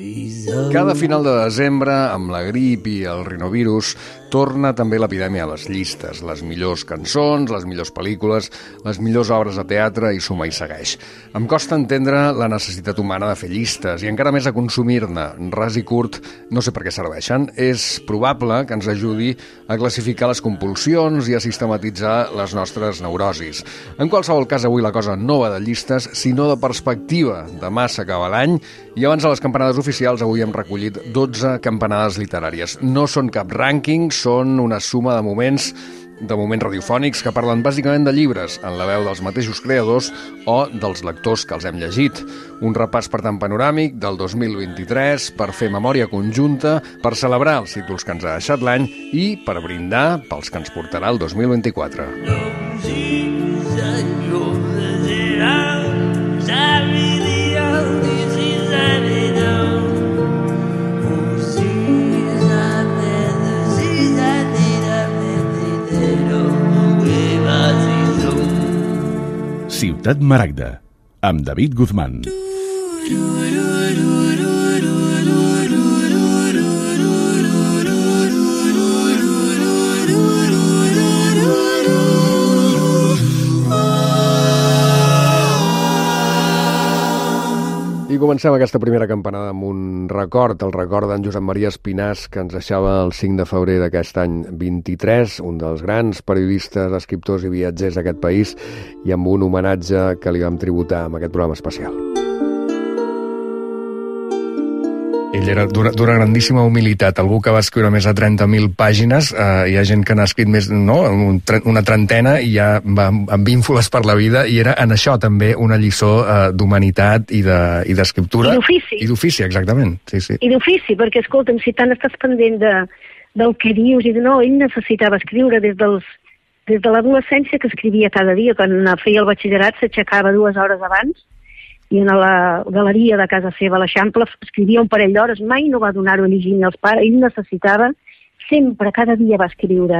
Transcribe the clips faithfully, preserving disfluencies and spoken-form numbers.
Cada final de desembre, amb la grip i el rinovirus, torna també l'epidèmia a les llistes. Les millors cançons, les millors pel·lícules, les millors obres de teatre i suma i segueix. Em costa entendre la necessitat humana de fer llistes i encara més a consumir-ne. Ras i curt, no sé per què serveixen. És probable que ens ajudi a classificar les compulsions i a sistematitzar les nostres neurosis. En qualsevol cas, avui la cosa no va de llistes, sinó de perspectiva. Demà s'acaba l'any i abans de les campanades oficials avui hem recollit dotze campanades literàries. No són cap rànquing, són una suma de moments de moments radiofònics que parlen bàsicament de llibres, en la veu dels mateixos creadors o dels lectors que els hem llegit. Un repàs, per tant, panoràmic del dos mil vint-i-tres per fer memòria conjunta, per celebrar els títols que ens ha deixat l'any i per brindar pels que ens portarà el dos mil vint-i-quatre. Ciutat Maragda, amb David Guzmán. I comencem aquesta primera campanada amb un record, el record d'en Josep Maria Espinàs, que ens deixava el cinc de febrer d'aquest any vint-i-tres, un dels grans periodistes, escriptors i viatgers d'aquest país, i amb un homenatge que li vam tributar amb aquest programa especial. Ell era d'una grandíssima humilitat, algú que va escriure més de trenta mil pàgines, eh, hi ha gent que n'ha escrit més, no?, una trentena i ja va amb ínfoles per la vida, i era en això també una lliçó eh, d'humanitat i d'escriptura. I d'ofici. I d'ofici, exactament. Sí, sí. I d'ofici, perquè, escolta'm, si tant estàs pendent de, del que dius, i de no, ell necessitava escriure des, dels, des de l'adolescència, que escrivia cada dia. Quan feia el batxillerat s'aixecava dues hores abans, i a la galeria de casa seva, a l'Eixample, escrivia un parell d'hores, mai no va donar-ho a llegir ni als pares, ell necessitava, sempre, cada dia va escriure.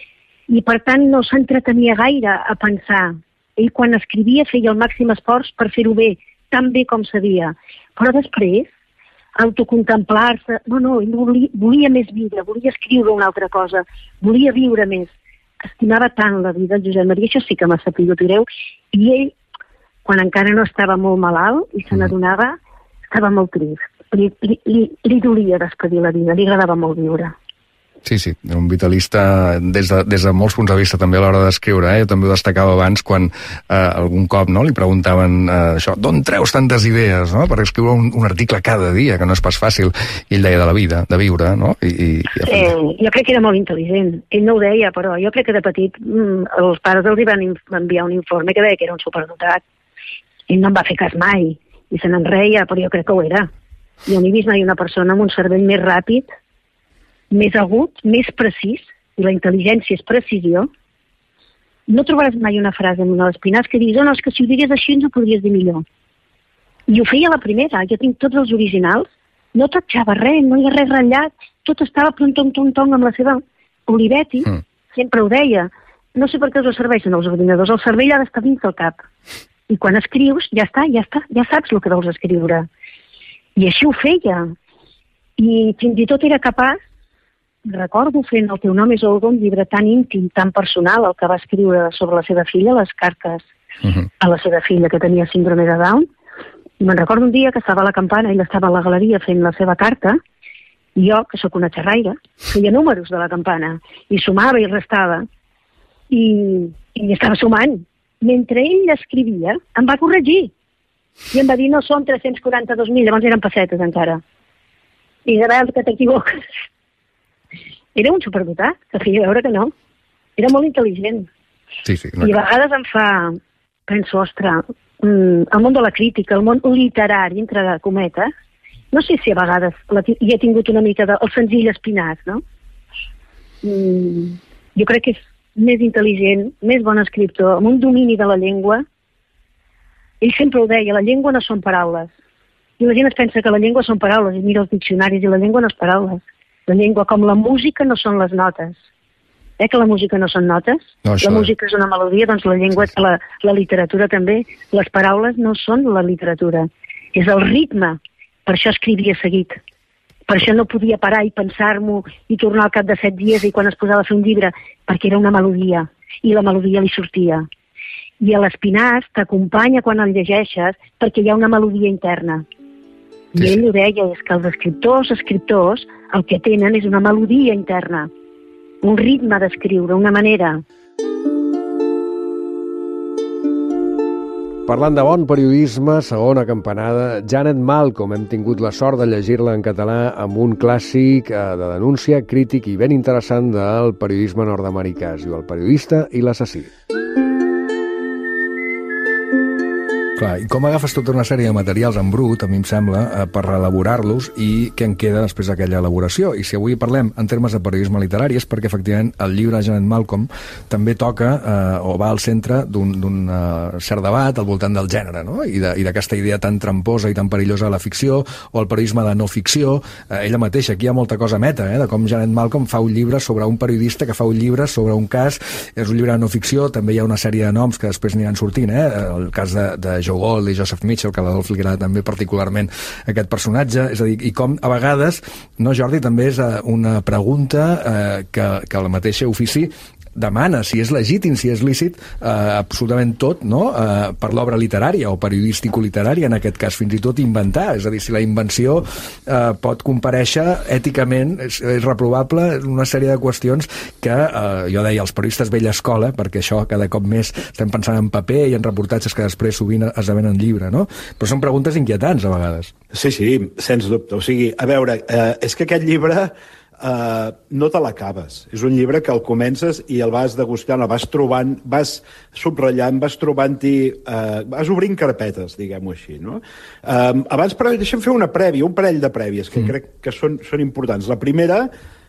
I per tant no s'entretenia gaire a pensar. Ell quan escrivia feia el màxim esforç per fer-ho bé, tan bé com sabia. Però després, autocontemplar-se, no, no, ell volia, volia més vida, volia escriure una altra cosa, volia viure més. Estimava tant la vida, el Josep Maria, això sí que m'ha sabut greu, i ell, quan encara no estava molt malalt i se n'adonava, estava molt trist. Li, li, li, li dolia despedir la vida, li agradava molt viure. Sí, sí, un vitalista des de, des de molts punts de vista també a l'hora d'escriure. Eh? Jo també ho destacava abans quan eh, algun cop no, li preguntaven eh, això, d'on treus tantes idees, no?, per escriure un, un article cada dia, que no és pas fàcil. I ell deia de la vida, de viure, no? I, i, i eh, jo crec que era molt intel·ligent. Ell no ho deia, però jo crec que de petit mm, els pares els van enviar un informe que deia que era un superdotat. Ell no en va fer cas mai, i se n'en reia, però jo crec que ho era. Jo no he vist mai una persona amb un cervell més ràpid, més agut, més precís, i la intel·ligència és precisió. No trobaràs mai una frase en una d'Espinàs que diguis, oh, no, és que si ho digués així ens ho podries dir millor. I ho feia la primera, jo tinc tots els originals, no tatxava res, no hi ha res ratllat, tot estava plom-tom-tom-tom amb la seva Olivetti, mm. sempre ho deia. No sé per què els serveixen els ordinadors, el cervell ha d'estar dins del cap. I quan escrius, ja està, ja està, ja saps el que vols escriure. I així ho feia. I fins i tot era capaç, recordo fent El teu nom és Olga, un llibre tan íntim, tan personal, el que va escriure sobre la seva filla, les cartes uh-huh. a la seva filla que tenia síndrome de Down. I me'n recordo un dia que estava a la campana, ell estava a la galeria fent la seva carta, i jo, que sóc una xerraire, feia números de la campana, i sumava i restava, i, i estava sumant. Mentre ell escrivia, em va corregir. I em va dir, no, són tres-cents quaranta-dos mil, llavors eren pessetes encara. I de veure que t'equivoques. Era un superdotat, que feia veure que no. Era molt intel·ligent. Sí, sí, no. I a vegades em fa, penso, ostres, el món de la crítica, el món literari, entre cometes, no sé si a vegades hi he tingut una mica del de, senzill Espinàs, no? Mm, jo crec que és més intel·ligent, més bon escriptor, amb un domini de la llengua. Ell sempre ho deia, la llengua no són paraules. I la gent es pensa que la llengua són paraules, i mira els diccionaris, i la llengua no és paraules. La llengua, com la música, no són les notes. Eh, que la música no són notes? No, la música és una melodia, doncs la llengua, sí, sí. La, la literatura també. Les paraules no són la literatura. És el ritme Per això escrivia seguit. Per això no podia parar i pensar-m'ho i tornar al cap de set dies i quan es posava a fer un llibre, perquè era una melodia, i la melodia li sortia. I l'Espinàs t'acompanya quan el llegeixes perquè hi ha una melodia interna. I sí, ell ho deia, és que els escriptors, escriptors, el que tenen és una melodia interna, un ritme d'escriure, una manera. Parlant de bon periodisme, segona campanada, Janet Malcolm. Hem tingut la sort de llegir-la en català amb un clàssic de denúncia, crític i ben interessant del periodisme nord-americà. Es diu El periodista i l'assassí. Clar, i com agafes tota una sèrie de materials en brut, a mi em sembla, eh, per reelaborar-los i què en queda després d'aquella elaboració. I si avui parlem en termes de periodisme literari és perquè efectivament el llibre de Janet Malcolm també toca eh, o va al centre d'un uh, cert debat al voltant del gènere, no? I d'aquesta idea tan tramposa i tan perillosa de la ficció o el periodisme de no ficció. Eh, ella mateixa, aquí hi ha molta cosa meta, eh, de com Janet Malcolm fa un llibre sobre un periodista que fa un llibre sobre un cas. És un llibre de no ficció, també hi ha una sèrie de noms que després aniran sortint, eh? El cas de, de Joe Gold i Joseph Mitchell, que a l'Adolf li agrada també particularment aquest personatge, és a dir, i com a vegades, no, Jordi, també és una pregunta eh, que, que el mateix ofici demana, si és legítim, si és lícit, eh, absolutament tot, no?, eh, per l'obra literària o periodístico-literària, en aquest cas, fins i tot inventar. És a dir, si la invenció eh, pot comparèixer èticament, és, és reprovable una sèrie de qüestions que, eh, jo deia, els periodistes vella escola, perquè això cada cop més estem pensant en paper i en reportatges que després sovint esdevenen llibre, no? Però són preguntes inquietants, a vegades. Sí, sí, sens dubte. O sigui, a veure, eh, és que aquest llibre Uh, no te l'acabes. És un llibre que el comences i el vas degustant, el vas trobant, vas subratllant, vas trobant-hi, uh, vas obrint carpetes, diguem-ho així, no? Uh, abans, però, deixa'm fer una prèvia, un parell de prèvies que mm. crec que són, són importants. La primera,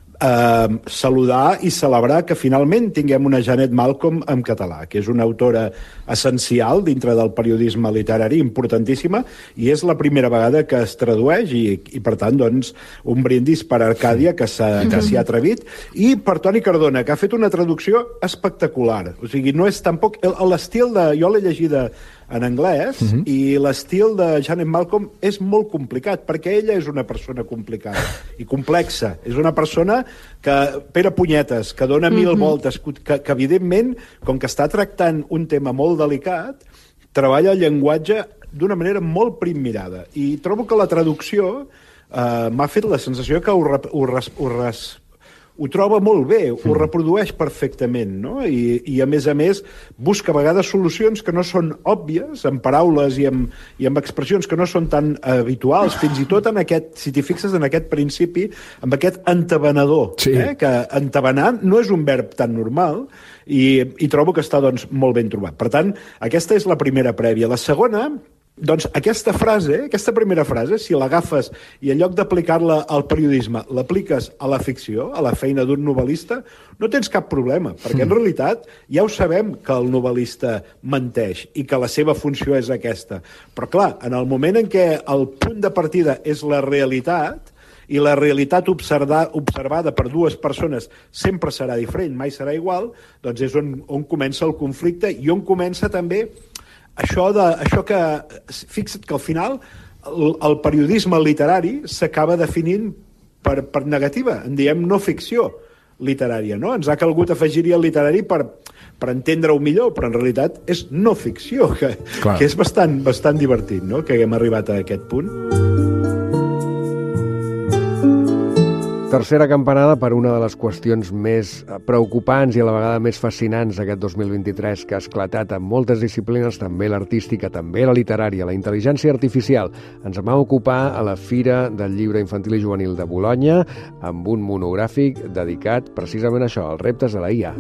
Uh, saludar i celebrar que finalment tinguem una Janet Malcolm en català, que és una autora essencial dintre del periodisme literari, importantíssima, i és la primera vegada que es tradueix i, i per tant, doncs, un brindis per Arcàdia que s'hi ha atrevit, i per Toni Cardona, que ha fet una traducció espectacular. O sigui, no és tampoc... L'estil de... Jo l'he llegida en anglès, uh-huh. i l'estil de Janet Malcolm és molt complicat, perquè ella és una persona complicada i complexa. És una persona que pera punyetes, que dona mil uh-huh. voltes, que, que evidentment, com que està tractant un tema molt delicat, treballa el llenguatge d'una manera molt primmirada. I trobo que la traducció eh, m'ha fet la sensació que ho, rep, ho, res, ho, res, ho troba molt bé, ho reprodueix perfectament, no? I, i a més a més busca a vegades solucions que no són òbvies, en paraules i amb, i amb expressions que no són tan habituals, fins i tot en aquest, si t'hi fixes en aquest principi, amb aquest entabanador, sí. eh? Que entabanar no és un verb tan normal, i, i trobo que està, doncs, molt ben trobat. Per tant, aquesta és la primera prèvia. La segona, doncs aquesta frase, aquesta primera frase, si l'agafes i en lloc d'aplicar-la al periodisme l'apliques a la ficció, a la feina d'un novel·lista, no tens cap problema, perquè en realitat ja ho sabem que el novel·lista menteix i que la seva funció és aquesta. Però clar, en el moment en què el punt de partida és la realitat, i la realitat observada, observada per dues persones sempre serà diferent, mai serà igual, doncs és on, on comença el conflicte i on comença també Això, de, això que, fixa't que al final el, el periodisme literari s'acaba definint per, per negativa, en diem no ficció literària, no? Ens ha calgut afegir-hi el literari per, per entendre-ho millor, però en realitat és no ficció, que, que és bastant, bastant divertit, no?, que haguem arribat a aquest punt. Tercera campanada per una de les qüestions més preocupants i a la vegada més fascinants d'aquest dos mil vint-i-tres, que ha esclatat en moltes disciplines, també l'artística, també la literària, la intel·ligència artificial. Ens vam ocupar a la Fira del Llibre Infantil i Juvenil de Bolonya amb un monogràfic dedicat precisament a això, als reptes de la I A.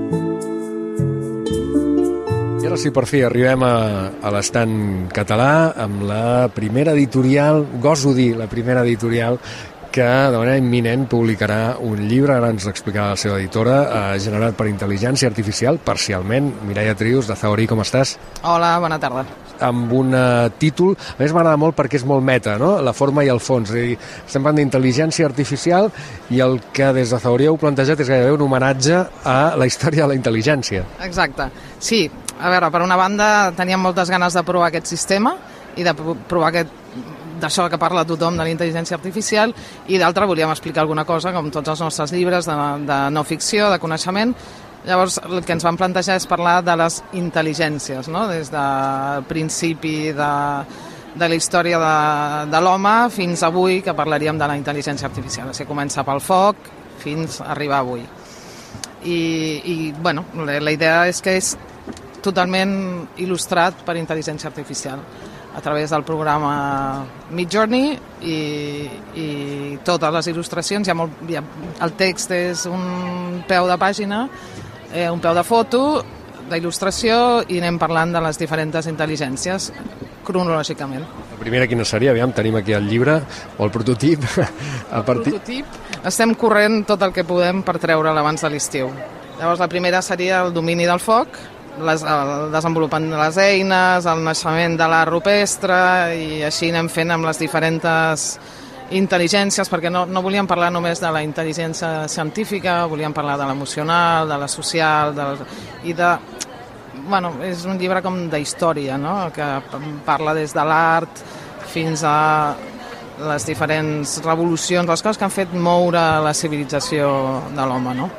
I ara sí, per fi, arribem a, a l'estant català amb la primera editorial, goso dir, la primera editorial que de manera imminent publicarà un llibre, ara ens l'explicarà la seva editora, eh, generat per intel·ligència artificial, parcialment. Mireia Trius, de Zahorí, com estàs? Hola, bona tarda. Amb un uh, títol, a més m'agrada molt perquè és molt meta, no?, la forma i el fons. És a dir, estem parlant d'intel·ligència artificial i el que des de Zahorí heu plantejat és gairebé un homenatge a la història de la intel·ligència. Exacte. Sí, a veure, per una banda teníem moltes ganes de provar aquest sistema i de provar aquest d'això que parla tothom, de la intel·ligència artificial, i d'altra volíem explicar alguna cosa, com tots els nostres llibres de, de no ficció, de coneixement. Llavors, el que ens vam plantejar és parlar de les intel·ligències, no? Des del principi de, de la història de, de l'home fins avui, que parlaríem de la intel·ligència artificial. O sigui, comença pel foc fins a arribar avui. I, i bueno, la, la idea és que és totalment il·lustrat per intel·ligència artificial a través del programa Midjourney i, i totes les il·lustracions. Hi ha molt, hi ha, el text és un peu de pàgina, eh, un peu de foto, d'il·lustració, i anem parlant de les diferents intel·ligències cronològicament. La primera quina seria? Aviam, tenim aquí el llibre o el prototip. El partir... prototip estem corrent tot el que podem per treure'l abans de l'estiu. Llavors la primera seria el domini del foc, Les, el desenvolupament de les eines, el naixement de l'art rupestre, i així anem fent amb les diferents intel·ligències, perquè no, no volíem parlar només de la intel·ligència científica, volíem parlar de l'emocional, de la social, de, i de... Bueno, és un llibre com d'història, no? Que parla des de l'art fins a les diferents revolucions, les coses que han fet moure la civilització de l'home, no?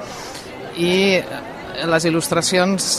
I les il·lustracions...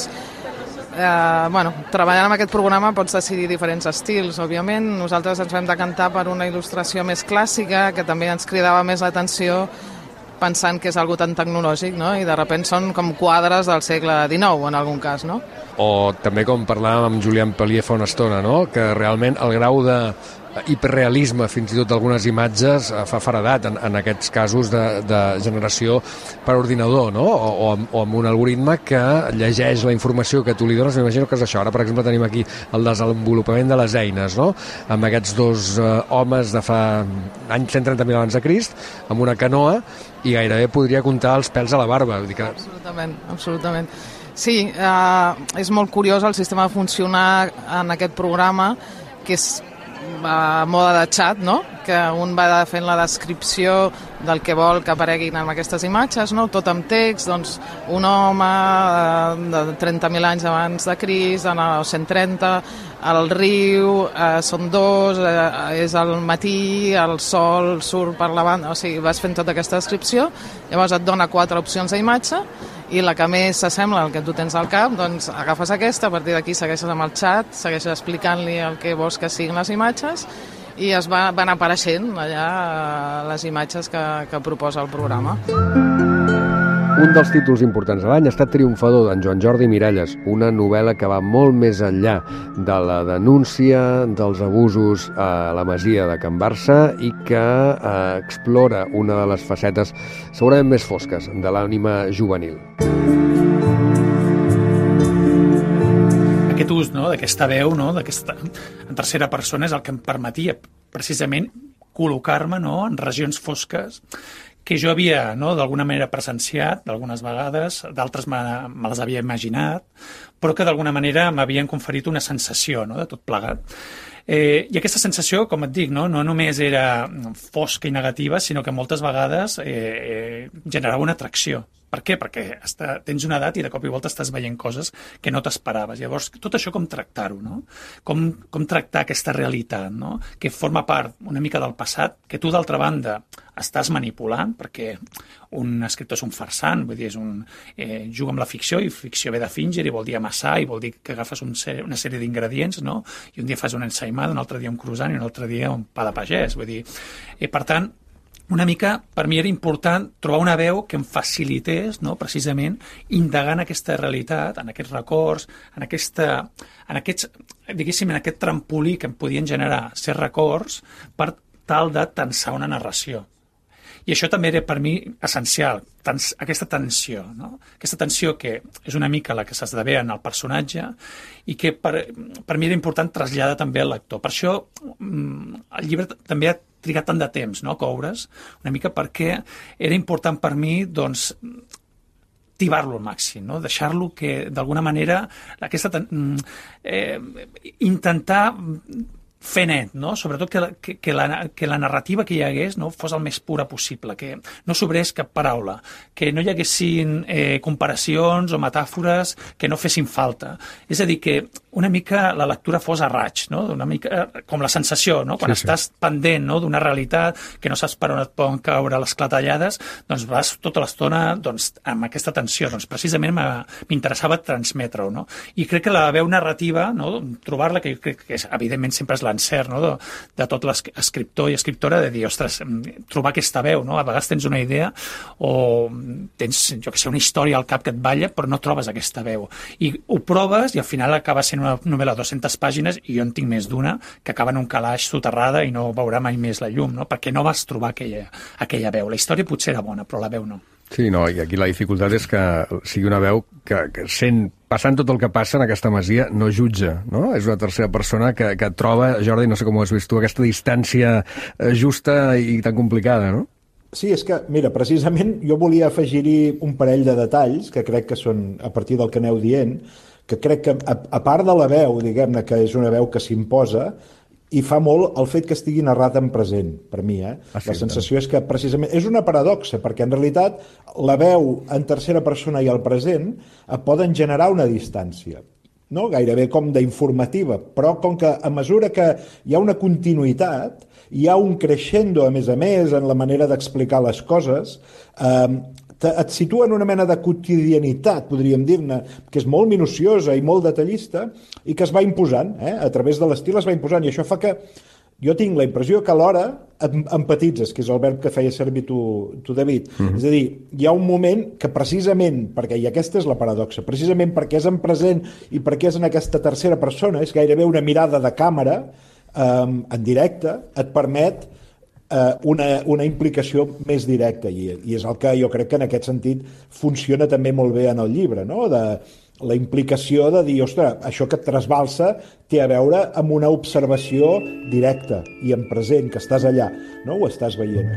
Eh, bueno, treballant amb aquest programa pots decidir diferents estils, òbviament. Nosaltres ens vam decantar per una il·lustració més clàssica, que també ens cridava més l'atenció, pensant que és algo tan tecnològic, no? I de sobte són com quadres del segle dinou, en algun cas, no? O també, com parlàvem amb Julián Pellier fa una estona, no? Que realment el grau de hiperrealisme, fins i tot d'algunes imatges, fa faradat en, en aquests casos de, de generació per ordinador, no? O, o, amb, o amb un algoritme que llegeix la informació que tu li dones. M'imagino que és això. Ara, per exemple, tenim aquí el desenvolupament de les eines, no? Amb aquests dos eh, homes de fa any cent trenta mil abans de Crist, amb una canoa, i gairebé podria comptar els pèls a la barba. Vull dir que... Absolutament, absolutament. Sí, eh, és molt curiós el sistema de funcionar en aquest programa, que és a moda de xat, no? Que un va fent la descripció del que vol que apareguin en aquestes imatges, no? Tot amb text, doncs un home de trenta mil anys abans de Crist, en el cent trenta, al riu, eh, són dos, eh, és al matí, el sol surt per la banda, o sigui, vas fent tota aquesta descripció, llavors et dona quatre opcions d'imatge, i la que més s'assembla al que tu tens al cap, doncs agafes aquesta, a partir d'aquí segueixes amb el xat, segueixes explicant-li el que vols que siguin les imatges, i es va, van apareixent allà les imatges que, que proposa el programa. Un dels títols importants de l'any ha estat triomfador d'en Joan Jordi Miralles, una novel·la que va molt més enllà de la denúncia dels abusos a la masia de Can Barça i que eh, explora una de les facetes segurament més fosques de l'ànima juvenil. Aquest ús, no?, d'aquesta veu, no?, d'aquesta en tercera persona és el que em permetia precisament col·locar-me, no?, en regions fosques que jo havia, no?, d'alguna manera presenciat, d'algunes vegades, d'altres me, me les havia imaginat, però que d'alguna manera m'havien conferit una sensació, no?, de tot plegat. Eh, I aquesta sensació, com et dic, no, no només era fosca i negativa, sinó que moltes vegades eh, eh, generava una atracció. Per què? Perquè està, tens una edat i de cop i volta estàs veient coses que no t'esperaves. Llavors, tot això com tractar-ho, no? Com, com tractar aquesta realitat, no? Que forma part una mica del passat, que tu, d'altra banda, estàs manipulant, perquè un escriptor és un farsant, vull dir, és un, eh, juga amb la ficció, i ficció ve de fingir, i vol dir amassar, i vol dir que agafes un ser, una sèrie d'ingredients, no? I un dia fas una ensaïmada, un altre dia un croissant, i un altre dia un pa de pagès, vull dir. Eh, per tant, una mica, per mi era important trobar una veu que em facilités, no?, precisament indagar en aquesta realitat, en aquests records, en, aquesta, en aquests, diguéssim, en aquest trampolí que em podien generar ser records per tal de tensar una narració. I això també era per mi essencial, tens, aquesta tensió, no? Aquesta tensió que és una mica la que s'esdevé en el personatge i que per, per mi era important traslladar també al lector. Per això el llibre també ha trigat tant de temps, no?, a coure's, una mica perquè era important per mi, doncs, tibar-lo al màxim, no? Deixar-lo que, d'alguna manera, aquesta, eh, intentar fer net, no? Sobretot que, que, que, la, que la narrativa que hi hagués, no, fos el més pura possible, que no sobrés cap paraula, que no hi haguessin eh, comparacions o metàfores que no fessin falta. És a dir, que una mica la lectura fos a raig, no? Una mica com la sensació, no? Quan sí, estàs sí. pendent, no? D'una realitat que no saps per on et poden caure les clatellades, doncs vas tota l'estona doncs, amb aquesta tensió. Doncs precisament m'interessava transmetre-ho, no? I crec que la veu narrativa, no? Trobar-la, que jo crec que és, evidentment sempre és l'encert, no? de, de tot l'escriptor i escriptora, de dir, ostres, trobar aquesta veu, no? A vegades tens una idea o tens, jo que sé, una història al cap que et balla, però no trobes aquesta veu. I ho proves i al final acaba sent una novel·la de dues-centes pàgines, i jo en tinc més d'una, que acaba en un calaix soterrada i no veurà mai més la llum, no? Perquè no vas trobar aquella, aquella veu. La història potser era bona, però la veu no. Sí, no, i aquí la dificultat és que sigui una veu que, que sent, passant tot el que passa en aquesta masia, no jutja, no? És una tercera persona que, que troba, Jordi, no sé com ho has vist tu, aquesta distància justa i tan complicada, no? Sí, és que, mira, precisament jo volia afegir-hi un parell de detalls que crec que són, a partir del que aneu dient, que crec que, a, a part de la veu, diguem-ne, que és una veu que s'imposa, i fa molt el fet que estigui narrat en present, per mi. Eh? Ah, sí, la sensació és que, precisament, és una paradoxa, perquè en realitat la veu en tercera persona i el present poden generar una distància, no? Gairebé com d'informativa, però com que a mesura que hi ha una continuïtat, hi ha un crescendo, a més a més, en la manera d'explicar les coses, eh, et situa en una mena de quotidianitat, podríem dir-ne, que és molt minuciosa i molt detallista, i que es va imposant, eh? A través de l'estil es va imposant, i això fa que jo tinc la impressió que alhora empatitzes, que és el verb que feia servir tu, tu David. Uh-huh. És a dir, hi ha un moment que precisament, perquè i aquesta és la paradoxa, precisament perquè és en present i perquè és en aquesta tercera persona, és gairebé una mirada de càmera, eh, en directe, et permet Una, una implicació més directa, i, i és el que jo crec que en aquest sentit funciona també molt bé en el llibre, no? De la implicació de dir, ostres, això que et trasbalsa té a veure amb una observació directa i en present, que estàs allà, no? Ho estàs veient.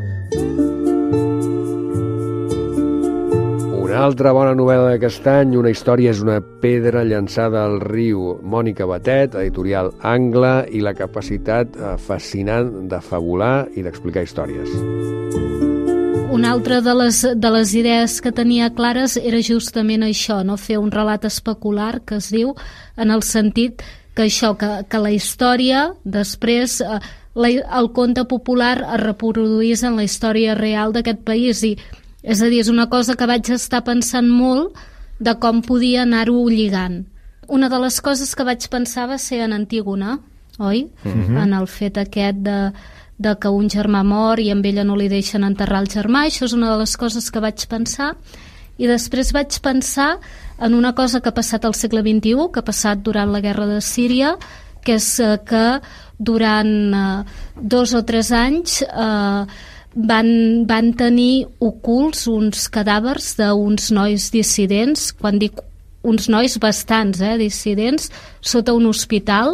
Una altra bona novel·la d'aquest any, Una història és una pedra llançada al riu. Mònica Batet, editorial Angle, i la capacitat fascinant de fabular i d'explicar històries. Una altra de les, de les idees que tenia clares era justament això, no? Fer un relat especular, que es diu, en el sentit que això, que, que la història després, eh, la, el conte popular es reproduís en la història real d'aquest país, i és a dir, és una cosa que vaig estar pensant molt de com podia anar-ho lligant. Una de les coses que vaig pensar va ser en Antígona, oi? Mm-hmm. En el fet aquest de, de que un germà mor i amb ella no li deixen enterrar el germà. Això és una de les coses que vaig pensar. I després vaig pensar en una cosa que ha passat al segle vint-i-u, que ha passat durant la guerra de Síria, que és que durant eh, dos o tres anys eh, Van, van tenir ocults uns cadàvers d'uns nois dissidents, quan dic uns nois bastants, eh, dissidents, sota un hospital,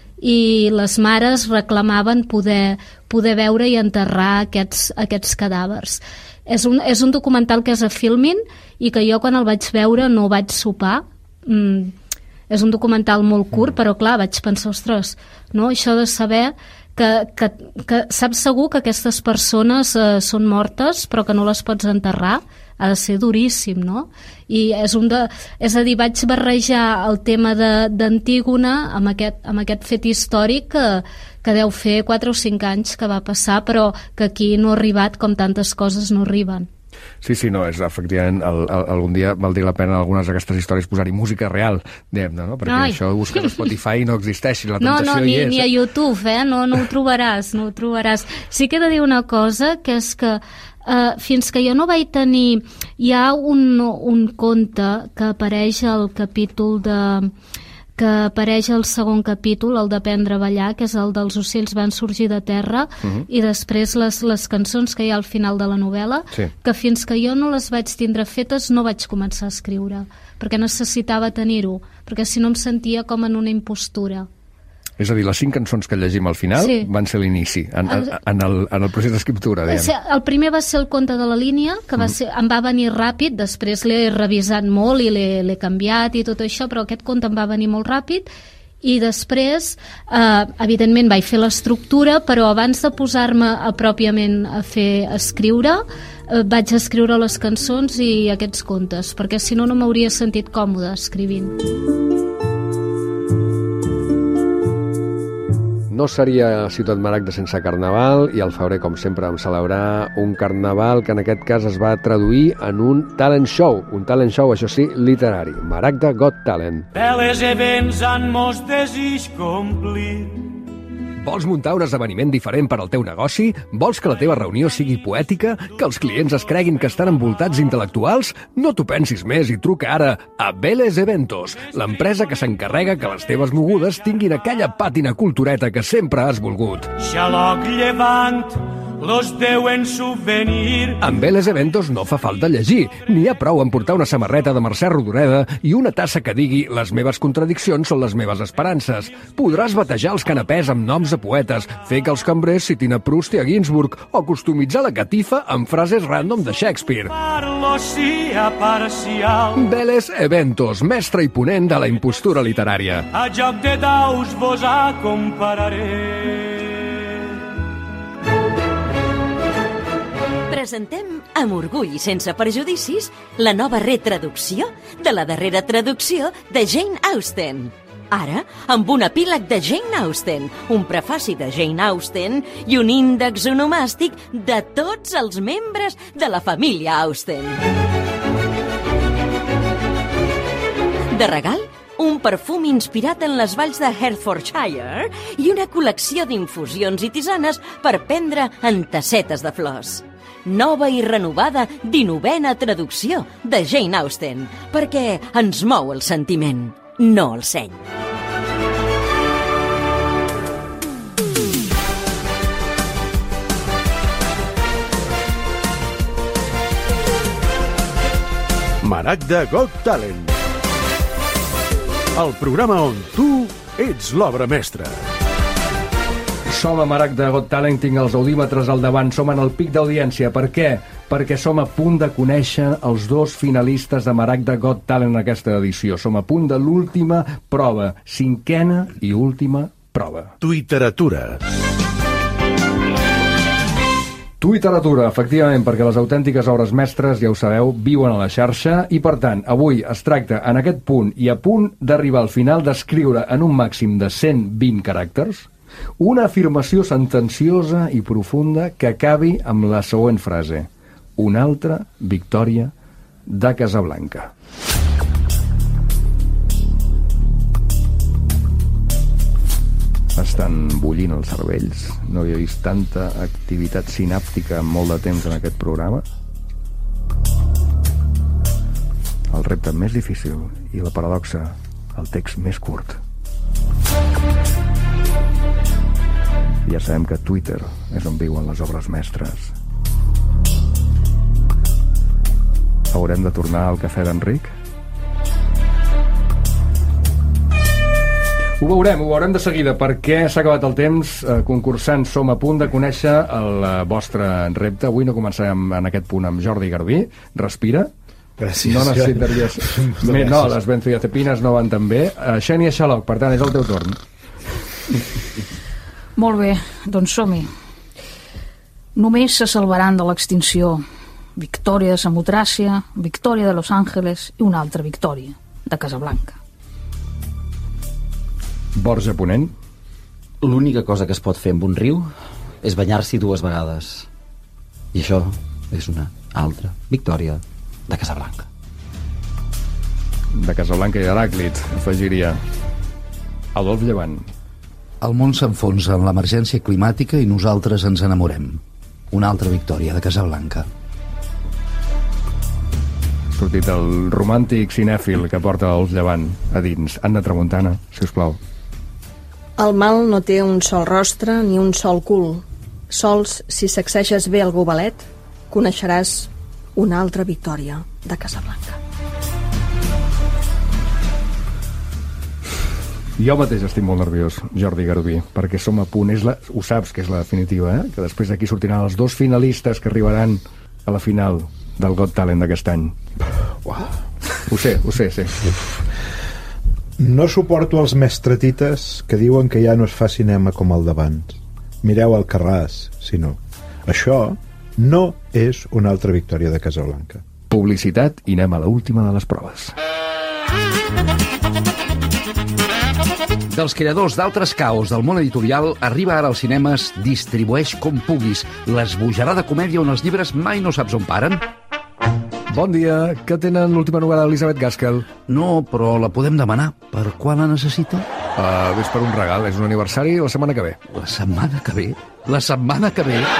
i les mares reclamaven poder, poder veure i enterrar aquests, aquests cadàvers. És un, és un documental que és a Filmin i que jo quan el vaig veure no vaig sopar. Mm, és un documental molt curt, però clar, vaig pensar, ostres, no? Això de saber Que, que, que saps segur que aquestes persones eh, són mortes però que no les pots enterrar, ha de ser duríssim, no? I és, un de, és a dir, vaig barrejar el tema d'Antígona amb, aquest, amb aquest fet històric que, que deu fer quatre o cinc anys que va passar, però que aquí no ha arribat com tantes coses no arriben. Sí, sí, no, és efectivament, el, el, algun dia valdria la pena algunes d'aquestes històries posar-hi música real, diguem-ne, no? Perquè Ai. Això ho busques a Spotify i no existeix, la tentació no, no, ni, hi és. Ni a YouTube, eh? No, no ho trobaràs, no ho trobaràs. Sí que he de dir una cosa, que és que eh, fins que jo no vaig tenir... Hi ha un, un conte que apareix al capítol de... que apareix al segon capítol, el d'Aprendre a ballar, que és el dels ocells van sorgir de terra, uh-huh. i després les, les cançons que hi ha al final de la novel·la, sí. que fins que jo no les vaig tindre fetes no vaig començar a escriure, perquè necessitava tenir-ho, perquè si no em sentia com en una impostura. És a dir, les cinc cançons que llegim al final sí. van ser l'inici, en, en, en, el, en el procés d'escriptura, diguem. El primer va ser el conte de la línia, que va ser, em va venir ràpid, després l'he revisat molt i l'he canviat i tot això, però aquest conte em va venir molt ràpid, i després, eh, evidentment, vaig fer l'estructura, però abans de posar-me a pròpiament a fer a escriure, eh, vaig escriure les cançons i aquests contes, perquè si no, no m'hauria sentit còmode escrivint. No seria Ciutat Maragda sense carnaval, i al febrer, com sempre, vam celebrar un carnaval que en aquest cas es va traduir en un talent show, un talent show, això sí, literari, Maragda Got Talent. Peles events han mos desig complir. Vols muntar un esdeveniment diferent per al teu negoci? Vols que la teva reunió sigui poètica? Que els clients es creguin que estan envoltats d'intel·lectuals? No t'ho pensis més i truca ara a Vélez Eventos, l'empresa que s'encarrega que les teves mogudes tinguin aquella pàtina cultureta que sempre has volgut. Xaloc llevant, los deuen souvenir. Amb Vélez Eventos no fa falta llegir. N'hi ha prou en portar una samarreta de Mercè Rodoreda i una tassa que digui «Les meves contradiccions són les meves esperances». Podràs batejar els canapès amb noms de poetes, fer que els cambrers citin a Proust i a Ginsburg o customitzar la catifa amb frases random de Shakespeare. Parlo sia parcial. Vélez Eventos, mestre i ponent de la impostura literària. A joc de daus vos acompararé. Presentem amb orgull i sense perjudicis la nova retraducció de la darrera traducció de Jane Austen. Ara, amb un epíleg de Jane Austen, un prefaci de Jane Austen i un índex onomàstic de tots els membres de la família Austen. De regal, un perfum inspirat en les valls de Hertfordshire i una col·lecció d'infusions i tisanes per prendre en tassetes de flors. Nova i renovada dinovena traducció de Jane Austen, perquè ens mou el sentiment, no el seny. Maragda Got Talent. El programa on tu ets l'obra mestra. Som a Maragda Got Talent, tinc els audímetres al davant, som en el pic d'audiència. Per què? Perquè som a punt de conèixer els dos finalistes de Maragda Got Talent en aquesta edició. Som a punt de l'última prova, cinquena i última prova. Twitteratura. Twitteratura, efectivament, perquè les autèntiques obres mestres, ja ho sabeu, viuen a la xarxa i, per tant, avui es tracta en aquest punt i a punt d'arribar al final d'escriure en un màxim de cent vint caràcters una afirmació sentenciosa i profunda que acabi amb la següent frase: una altra victòria de Casablanca. Estan bullint els cervells. No havia vist tanta activitat sinàptica en molt de temps en aquest programa. El repte més difícil i la paradoxa, el text més curt. Ja sabem que Twitter és on viuen les obres mestres. Haurem de tornar al cafè d'Enric? Ho veurem, ho veurem de seguida, perquè s'ha acabat el temps. Eh, concursants, som a punt de conèixer el eh, vostre repte. Avui no començarem en aquest punt amb Jordi Garbí. Respira. Gràcies. No necessitaries... Més, no, les benzodiazepines no van tan bé. Uh, Xènia Xaloc, per tant, és el teu torn. Molt bé, doncs som-hi. Només se salvaran de l'extinció Victòria de Samotràcia, Victòria de Los Angeles i una altra Victòria de Casablanca. Borja Ponent. L'única cosa que es pot fer amb un riu és banyar-s'hi dues vegades. I això és una altra victòria de Casablanca. De Casablanca i Heràclit, afegiria. Adolf Llevant. El món s'enfonsa en l'emergència climàtica i nosaltres ens enamorem. Una altra victòria de Casablanca. Ha sortit el romàntic cinèfil que porta Adolf Llevant a dins. Anna Tramuntana, si us plau. El mal no té un sol rostre ni un sol cul. Sols, si sacseixes bé el gobelet, coneixeràs una altra victòria de Casablanca. Jo mateix estic molt nerviós, Jordi Garbí, perquè som a punt, és la, ho saps que és la definitiva, eh? Que després d'aquí sortiran els dos finalistes que arribaran a la final del Got Talent d'aquest any. Uau. Ho sé, ho sé, sí. No suporto els mestretites que diuen que ja no es fa cinema com el d'abans. Mireu Alcarràs, si no. Això no és una altra victòria de Casablanca. Publicitat i anem a l'última de les proves. Dels creadors d'altres caos del món editorial arriba ara als cinemes Distribueix com puguis, l'esbojarada comèdia on els llibres mai no saps on paren. Bon dia, que tenen l'última novel·la d'Elisabet Gaskell? No, però la podem demanar. Per quan la necessita? Uh, és per un regal, és un aniversari la setmana que ve. La setmana que ve? La setmana que ve?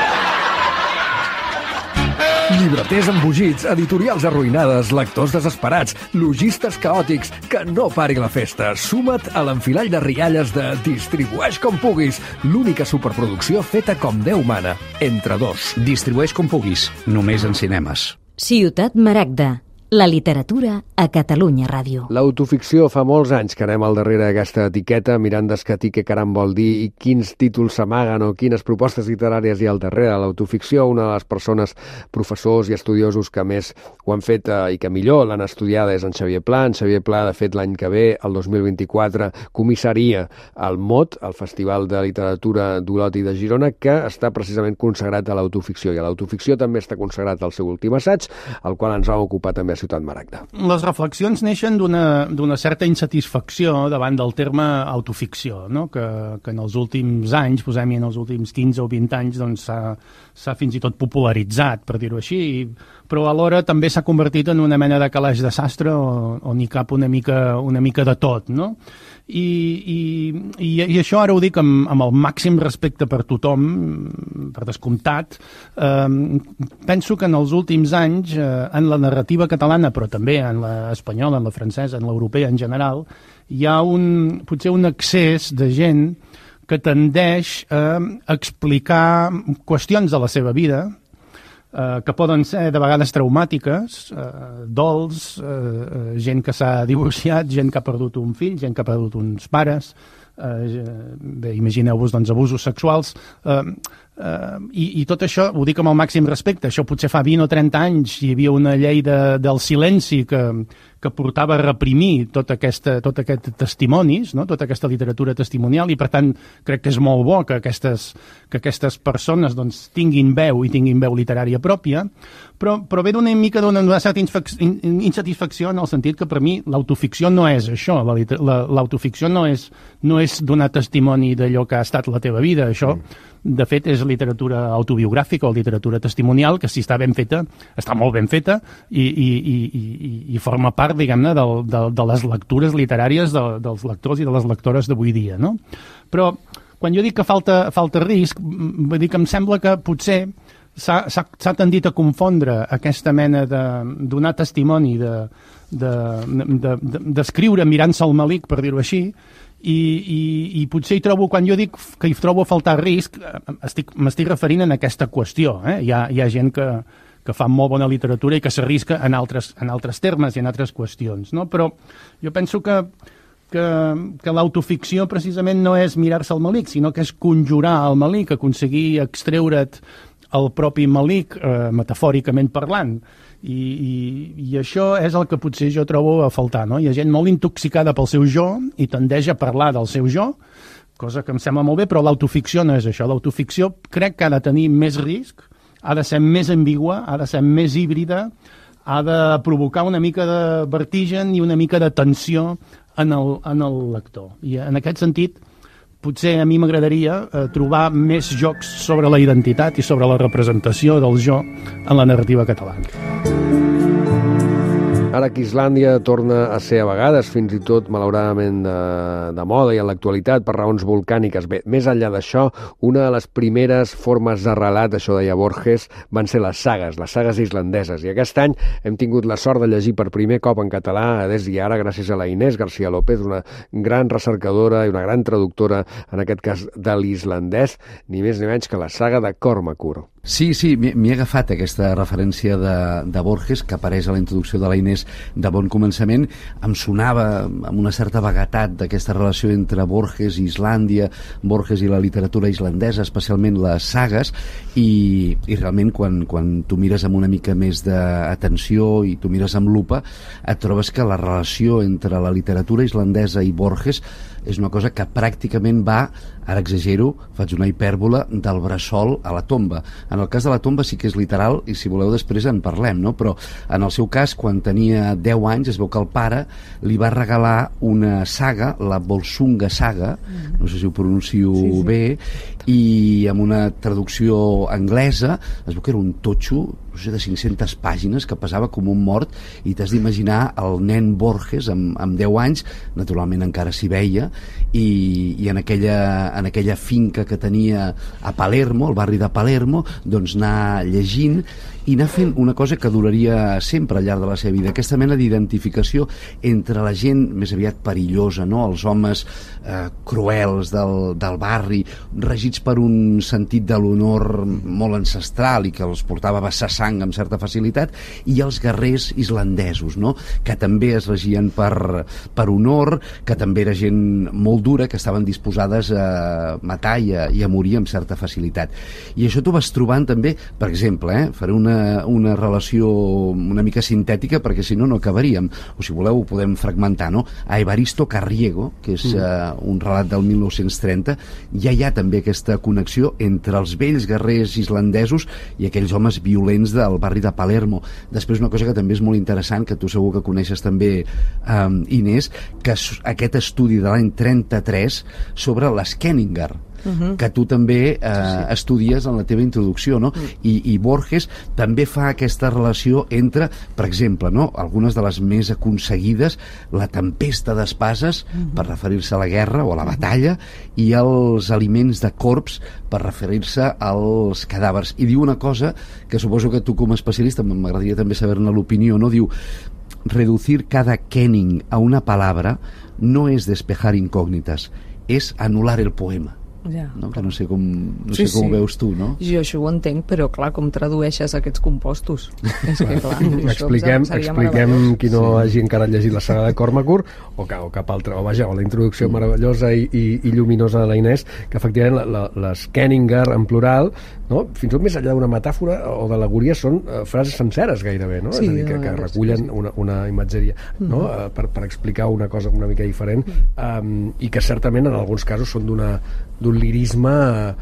Llibreters embogits, editorials arruïnades, lectors desesperats, logistes caòtics, que no pari la festa. Suma't a l'enfilall de rialles de Distribueix com puguis, l'única superproducció feta com Déu mana, entre dos. Distribueix com puguis, només en cinemes. Ciutat Maragda, la literatura a Catalunya Ràdio. L'autoficció fa molts anys que anem al darrere d'aquesta etiqueta mirant d'escatir què caram vol dir i quins títols s'amaguen o quines propostes literàries hi ha al darrere. L'autoficció, una de les persones, professors i estudiosos que més ho han fet eh, i que millor l'han estudiada és en Xavier Pla. En Xavier Pla, de fet, l'any que ve, el dos mil vint-i-quatre, comissaria el M O T, el Festival de Literatura d'Olot i de Girona, que està precisament consagrat a l'autoficció. I a l'autoficció també està consagrat al seu últim assaig, el qual ens va ocupar també Ciutat Maragda. Les reflexions neixen d'una d'una certa insatisfacció davant del terme autoficció, no? que, que en els últims anys, posem-hi en els últims quinze o vint anys, doncs s'ha s'ha fins i tot popularitzat, per dir-ho així, però alhora també s'ha convertit en una mena de calaix de sastre on hi cap una mica, una mica de tot, no? I, i, i, i això ara ho dic amb, amb el màxim respecte per tothom, per descomptat. Eh, penso que en els últims anys, eh, en la narrativa catalana, però també en l'espanyola, en la francesa, en l'europea en general, hi ha un, potser un excés de gent que tendeix a explicar qüestions de la seva vida, Uh, que poden ser de vegades traumàtiques, uh, dols, uh, gent que s'ha divorciat, gent que ha perdut un fill, gent que ha perdut uns pares, uh, bé, imagineu-vos doncs, abusos sexuals, uh, uh, i, i tot això ho dic amb el màxim respecte. Això potser fa vint o trenta anys hi havia una llei de, del silenci que, que portava a reprimir tot, aquesta, tot aquest testimonis, no? Tota aquesta literatura testimonial, i per tant crec que és molt bo que aquestes, que aquestes persones doncs, tinguin veu i tinguin veu literària pròpia, però, però ve d'una mica d'una certa insatisfacció en el sentit que per mi l'autoficció no és això, l'autoficció no és, no és donar testimoni d'allò que ha estat la teva vida, això de fet és literatura autobiogràfica o literatura testimonial que si està ben feta, està molt ben feta i, i, i, i, i forma part, diguem-ne, de, de, de les lectures literàries de, dels lectors i de les lectores d'avui dia, no? Però quan jo dic que falta, falta risc, vull dir que em sembla que potser s'ha tendit a confondre aquesta mena de donar testimoni, d'escriure de, de, de, mirant-se al malic, per dir-ho així, i, i, i potser hi trobo, quan jo dic que hi trobo a faltar risc, m'estic referint a aquesta qüestió. Eh? Hi, ha, hi ha gent que, que fa molt bona literatura i que s'arrisca en, altres, en altres termes i en altres qüestions, no? Però jo penso que que, que l'autoficció precisament no és mirar-se al malic, sinó que és conjurar el malic, aconseguir extreure't el propi malic, eh, metafòricament parlant. I, i, I això és el que potser jo trobo a faltar, no? Hi ha gent molt intoxicada pel seu jo i tendeix a parlar del seu jo, cosa que em sembla molt bé, però l'autoficció no és això. L'autoficció crec que ha de tenir més risc, ha de ser més ambigua, ha de ser més híbrida, ha de provocar una mica de vertigen i una mica de tensió en el, en el lector. I en aquest sentit, potser a mi m'agradaria eh, trobar més jocs sobre la identitat i sobre la representació del jo en la narrativa catalana. Ara que Islàndia torna a ser a vegades, fins i tot malauradament de, de moda i en l'actualitat per raons volcàniques. Bé, més enllà d'això, una de les primeres formes de relat, això deia Borges, van ser les sagues, les sagues islandeses. I aquest any hem tingut la sort de llegir per primer cop en català, des i ara, gràcies a la Inés García López, una gran recercadora i una gran traductora, en aquest cas de l'islandès, ni més ni menys que la saga de Cormacur. Sí, sí, m'hi he agafat aquesta referència de, de Borges, que apareix a la introducció de la Inés de Bon Començament. Em sonava amb una certa vaguetat d'aquesta relació entre Borges i Islàndia, Borges i la literatura islandesa, especialment les sagues, i, i realment quan, quan tu mires amb una mica més d'atenció i tu mires amb lupa, et trobes que la relació entre la literatura islandesa i Borges és una cosa que pràcticament va, ara exagero, faig una hipèrbola, del bressol a la tomba. En el cas de la tomba sí que és literal, i si voleu després en parlem, no? Però en el seu cas, quan tenia deu anys, es veu que el pare li va regalar una saga, la Volsunga Saga, no sé si ho pronuncio sí, sí. bé, i amb una traducció anglesa, es veu que era un totxo, no sé, de cinc-centes pàgines, que pesava com un mort, i t'has d'imaginar el nen Borges amb, amb deu anys, naturalment encara s'hi veia, i, i en, aquella, en aquella finca que tenia a Palermo, al barri de Palermo, doncs anar llegint i anar fent una cosa que duraria sempre al llarg de la seva vida, aquesta mena d'identificació entre la gent més aviat perillosa, no? Els homes eh, cruels del, del barri, regits per un sentit de l'honor molt ancestral i que els portava a vessar sang amb certa facilitat, i els guerrers islandesos, no? Que també es regien per, per honor, que també era gent molt dura, que estaven disposades a matar i a, i a morir amb certa facilitat. I això t'ho vas trobant també, per exemple, eh, faré una, una relació una mica sintètica perquè si no no acabaríem, o si voleu ho podem fragmentar, no? A Evaristo Carriego, que és mm. eh, un relat del mil nou-cents trenta, ja hi ha també aquesta connexió entre els vells guerrers islandesos i aquells homes violents del barri de Palermo. Després una cosa que també és molt interessant, que tu segur que coneixes també, eh, Inés, que és aquest estudi de l'any trenta-tres sobre l'Skenningar, Uh-huh. que tu també eh, sí, sí. estudies en la teva introducció, no? Uh-huh. I, i Borges també fa aquesta relació entre, per exemple, no? Algunes de les més aconseguides, la tempesta d'espases, uh-huh. per referir-se a la guerra o a la batalla, i els aliments de corps per referir-se als cadàvers. I diu una cosa que suposo que tu com a especialista m'agradaria també saber-ne l'opinió, no? Diu: reducir cada kenning a una palabra no es despejar incògnites, és anular el poema. Ja. No? Que no sé com, no sí, sé com sí. ho veus tu, no? Jo això ho entenc, però clar, com tradueixes aquests compostos? És que clar, expliquem, expliquem qui no sí. hagi encara llegit la saga de Cormacur o, ca, o cap altra, o vaja, o la introducció mm. meravellosa i, i, i lluminosa de la Inés, que efectivament la, la, l'Skenningar en plural, no? Fins i tot més enllà d'una metàfora o d'al·legoria són uh, frases senceres gairebé, no? Sí, és a dir, que, que recullen una, una imatgeria, no? Mm. Uh, per, per explicar una cosa una mica diferent, um, i que certament en alguns casos són d'una d'un lirisme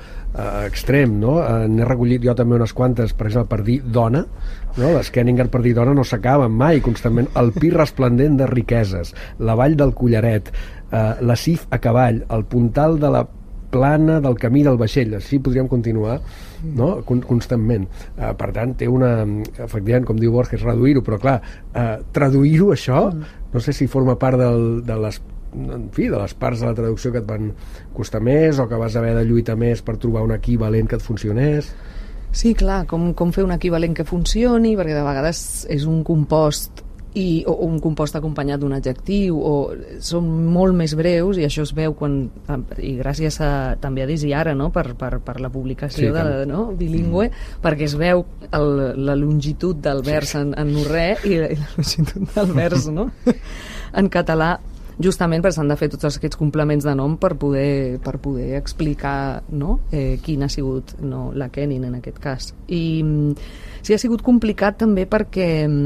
uh, extrem, no? Uh, n'he recollit jo també unes quantes, per exemple, per dir dona, no? L'Skenningar per dir dona no s'acaben mai, constantment. El pi resplendent de riqueses, la vall del collaret, uh, la cif a cavall, el puntal de la plana del camí del vaixell, així podríem continuar, no? Con constantment. Uh, per tant, té una... Efectivament, com diu Borges, reduir-ho, però clar, uh, traduir-ho això, no sé si forma part del, de les en fi, de les parts de la traducció que et van costar més o que vas haver de lluitar més per trobar un equivalent que et funcionés. Sí, clar, com, com fer un equivalent que funcioni, perquè de vegades és un compost i, o un compost acompanyat d'un adjectiu, o són molt més breus, i això es veu quan, i gràcies a, també a Desi Ara, no? per, per, per la publicació sí, de, no? bilingüe, mm. perquè es veu el, la longitud del vers sí. en, en norrè i la, i la longitud del vers, no? en català, justament perquè s'han de fer tots aquests complements de nom per poder, per poder explicar, no? eh, quin ha sigut, no, la Kenning en aquest cas. I sí, ha sigut complicat també perquè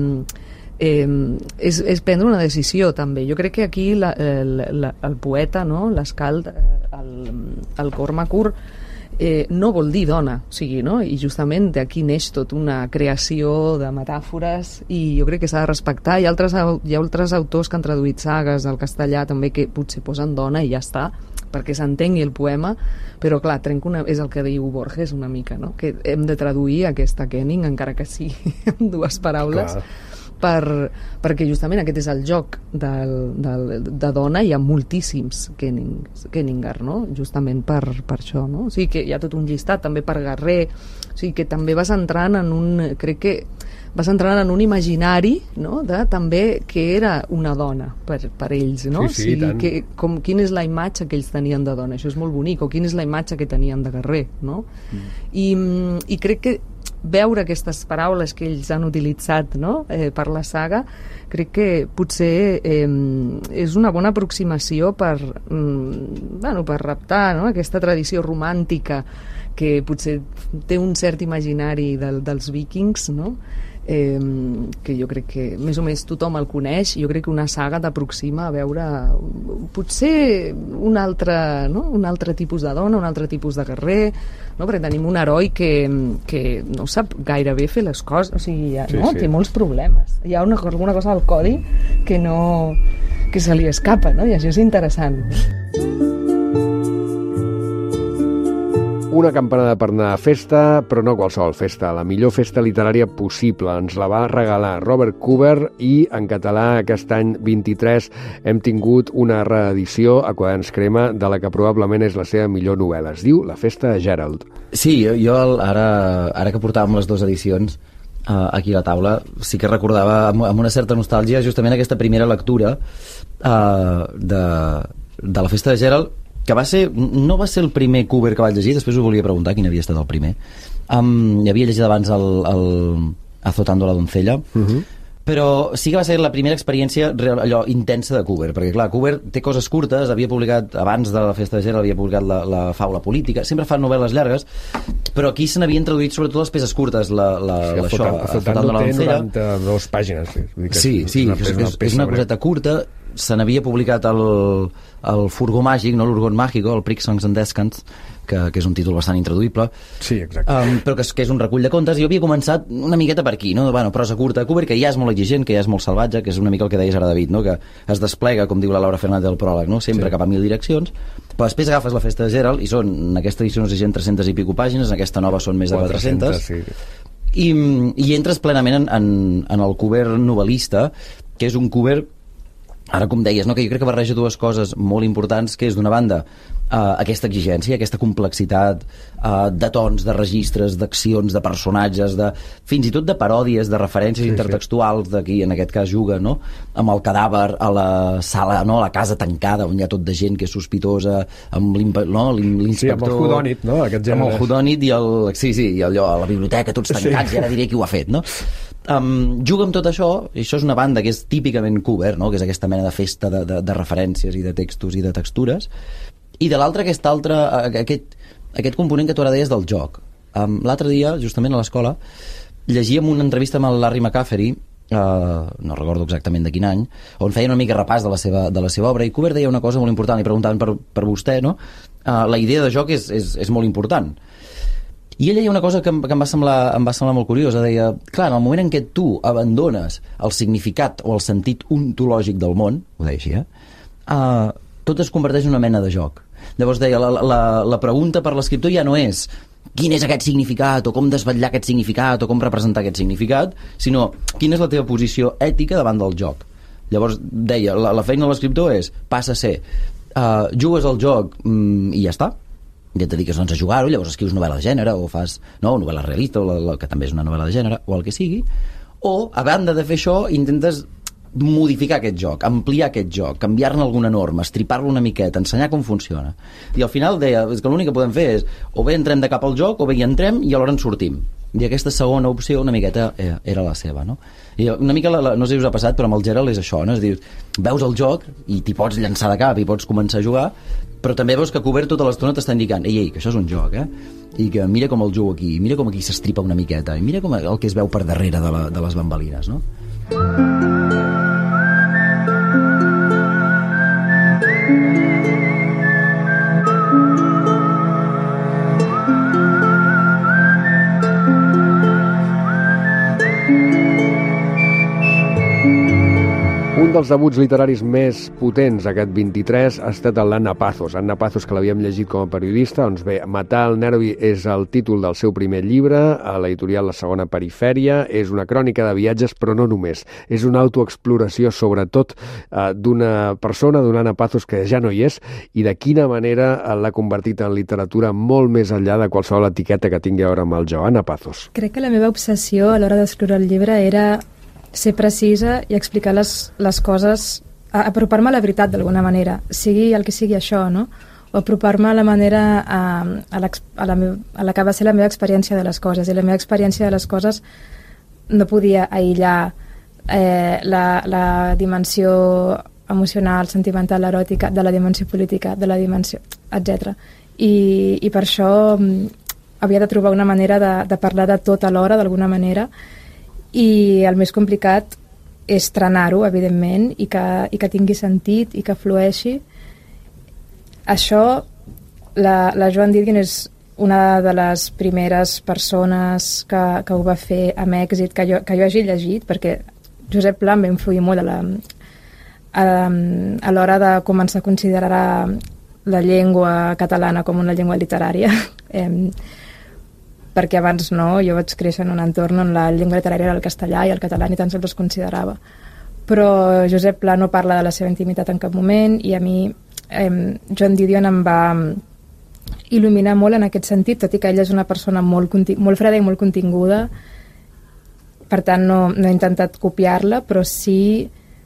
eh, és, és prendre una decisió també. Jo crec que aquí la, la, la, el poeta, no? l'Escald, el, el Cormacur, Eh, no vol dir dona, o sigui, no? I justament d'aquí neix tot una creació de metàfores, i jo crec que s'ha de respectar. Hi ha altres, hi ha altres autors que han traduït sagues al castellà també que potser posen dona i ja està, perquè s'entengui el poema, però clar, trenca una, és el que diu Borges una mica, no? Que hem de traduir aquesta Kenning, encara que sí en dues paraules, per, perquè justament aquest és el joc del, del, de dona. Hi ha moltíssims Kenning, Kenningar, no? Justament per, per això, no? O sigui que hi ha tot un llistat també per guerrer, o sigui que també vas entrant en un, crec que vas entrant en un imaginari, no?, de també que era una dona per, per ells, no? Sí, sí, o sigui, tant. que, com, quina és la imatge que ells tenien de dona, això és molt bonic, o quina és la imatge que tenien de guerrer, no? Mm. I, i crec que veure aquestes paraules que ells han utilitzat, no?, eh, per la saga, crec que potser eh, és una bona aproximació per, mm, bueno, per raptar, no?, aquesta tradició romàntica que potser té un cert imaginari del, dels vikings, no?, eh, que jo crec que més o menys tothom el coneix. Jo crec que una saga t'aproxima a veure potser un altre, no?, un altre tipus de dona, un altre tipus de guerrer, no?, perquè tenim un heroi que, que no sap gaire bé fer les coses, o sigui, ja, Sí, no? sí. Té molts problemes, hi ha una, alguna cosa al codi que no, que se li escapa, no?, i això és interessant. Una campanada per anar a festa, però no qualsevol festa, la millor festa literària possible. Ens la va regalar Robert Coover i en català aquest any vint-i-tres hem tingut una reedició a Quaderns Crema de la que probablement és la seva millor novel·la. Es diu La festa de Gerald. Sí, jo, jo el- ara, ara que portàvem les dues edicions uh, aquí a la taula, sí que recordava amb, amb una certa nostàlgia justament aquesta primera lectura uh, de, de La festa de Gerald, que va ser, no va ser el primer Coover que vaig llegir, després ho volia preguntar quin havia estat el primer. Um, havia llegit abans el, el Azotando la doncella, Uh-huh. però sí que va ser la primera experiència real, allò intensa de Coover, perquè clar, Coover té coses curtes, havia publicat abans de La festa de Gerald, havia publicat la, la faula política, sempre fan novel·les llargues, però aquí se n'havien traduït sobretot les peces curtes, la, la, Sí, la, això, Azotando Azotando la té doncella. noranta-dues pàgines. Sí, Vull dir que Sí, és sí, una, és, és una, és, és peça una breu. coseta curta. Se n'havia publicat el, el Furgó Màgic, no l'Urgon Màgico, el Prick Songs and Descants, que, que és un títol bastant intraduïble. Sí, exacte. Um, però que és, que és un recull de contes. Jo havia començat una miqueta per aquí, no? Bueno, prosa curta. Coover, que ja és molt exigent, que ja és molt salvatge, que és una mica el que deies ara, David, no? Que es desplega, com diu la Laura Fernández del pròleg, no? Sempre Sí. cap a mil direccions. Però després agafes La festa de Gerald i són, en aquesta edició no sé si en tres-centes i pico pàgines, en aquesta nova són més de quatre-centes. Sí. I, i entres plenament en, en, en el Coover novel·lista, que és un Coover, ara com deies, no? Que jo crec que barreja dues coses molt importants, que és d'una banda uh, aquesta exigència, aquesta complexitat uh, de tons, de registres, d'accions, de personatges, de, fins i tot de paròdies, de referències Sí, intertextuals, d'aquí en aquest cas juga, no?, amb el cadàver a la sala, no?, a la casa tancada on hi ha tot de gent que és sospitosa, amb l'impe- no? l'in- l'inspector... Sí, amb el whodunit, no? Aquest Amb gènere. el whodunit i el... Sí, sí, i allò, a la biblioteca, tots tancats, Sí. i ara diré qui ho ha fet, no? Um, juga amb tot això, i això és una banda que és típicament Coover, no?, que és aquesta mena de festa de, de, de referències i de textos i de textures, i de l'altre aquest altre, aquest, aquest component que tu ara deies del joc. Um, l'altre dia, justament a l'escola, llegíem una entrevista amb el Larry McCaffery, uh, no recordo exactament de quin any, on feia una mica repàs de la seva, de la seva obra, i Coover deia una cosa molt important, i preguntaven per, per vostè, no? Uh, la idea de joc és, és, és molt important. I ell deia una cosa que, em, que em, va semblar, em va semblar molt curiosa. Deia, clar, en el moment en què tu abandones el significat o el sentit ontològic del món, ho deia així, eh? Uh, tot es converteix en una mena de joc. Llavors deia, la, la, la pregunta per l'escriptor ja no és quin és aquest significat, o com desvetllar aquest significat, o com representar aquest significat, sinó quina és la teva posició ètica davant del joc. Llavors deia, la, la feina de l'escriptor és, passa a ser, uh, jugues al joc mm, i ja està, ja et dediques doncs, a jugar-ho, llavors escrius novel·la de gènere o fas no, novel·la realista, o la, la, que també és una novel·la de gènere, o el que sigui, o a banda de fer això intentes modificar aquest joc, ampliar aquest joc, canviar-ne alguna norma, estripar-lo una miqueta, ensenyar com funciona. I al final deia, és que l'únic que podem fer és o bé entrem de cap al joc o bé hi entrem i alhora en sortim. I aquesta segona opció una miqueta eh, era la seva, no? I una mica, la, la, no sé si us ha passat, però amb el Gerald és això, no? És dir, veus el joc i t'hi pots llançar de cap i pots començar a jugar, però també veus que Coover tota l'estona t'està indicant ei, ei, que això és un joc, eh? I que mira com el jugo aquí, mira com aquí s'estripa una miqueta, i mira com el que es veu per darrere de, la, de les bambalines, no? Un dels debuts literaris més potents aquest vint-i-tres ha estat el d'Anna Pazos. Anna Pazos, que l'havíem llegit com a periodista, doncs bé, Matar el nervi és el títol del seu primer llibre, a l'editorial La Segona Perifèria. És una crònica de viatges, però no només. És una autoexploració, sobretot, eh, d'una persona, d'una Anna Pazos que ja no hi és, i de quina manera l'ha convertit en literatura molt més enllà de qualsevol etiqueta que tingui a veure amb el jo. Anna Pazos. Crec que la meva obsessió a l'hora d'escriure el llibre era ser precisa i explicar les, les coses, apropar-me a la veritat d'alguna manera, sigui el que sigui això, no? O apropar-me a la manera a, a, la, a, la meva, a la que va ser la meva experiència de les coses, i la meva experiència de les coses no podia aïllar eh, la, la dimensió emocional, sentimental, eròtica, de la dimensió política, de la dimensió, etcètera. I, i per això havia de trobar una manera de, de parlar de tot alhora, d'alguna manera, i el més complicat és trenar-ho, evidentment, i que, i que tingui sentit i que flueixi. Això, la, la Joan Didion és una de les primeres persones que, que ho va fer amb èxit, que jo, que jo hagi llegit, perquè Josep Pla em va influir molt a la, a, a l'hora de començar a considerar la llengua catalana com una llengua literària. eh, perquè abans no, jo vaig créixer en un entorn on la llengua literària era el castellà i el català ni tan sols es considerava. Però Josep Pla no parla de la seva intimitat en cap moment, i a mi eh, Joan Didion em va il·luminar molt en aquest sentit, tot i que ella és una persona molt, molt freda i molt continguda, per tant no, no he intentat copiar-la, però sí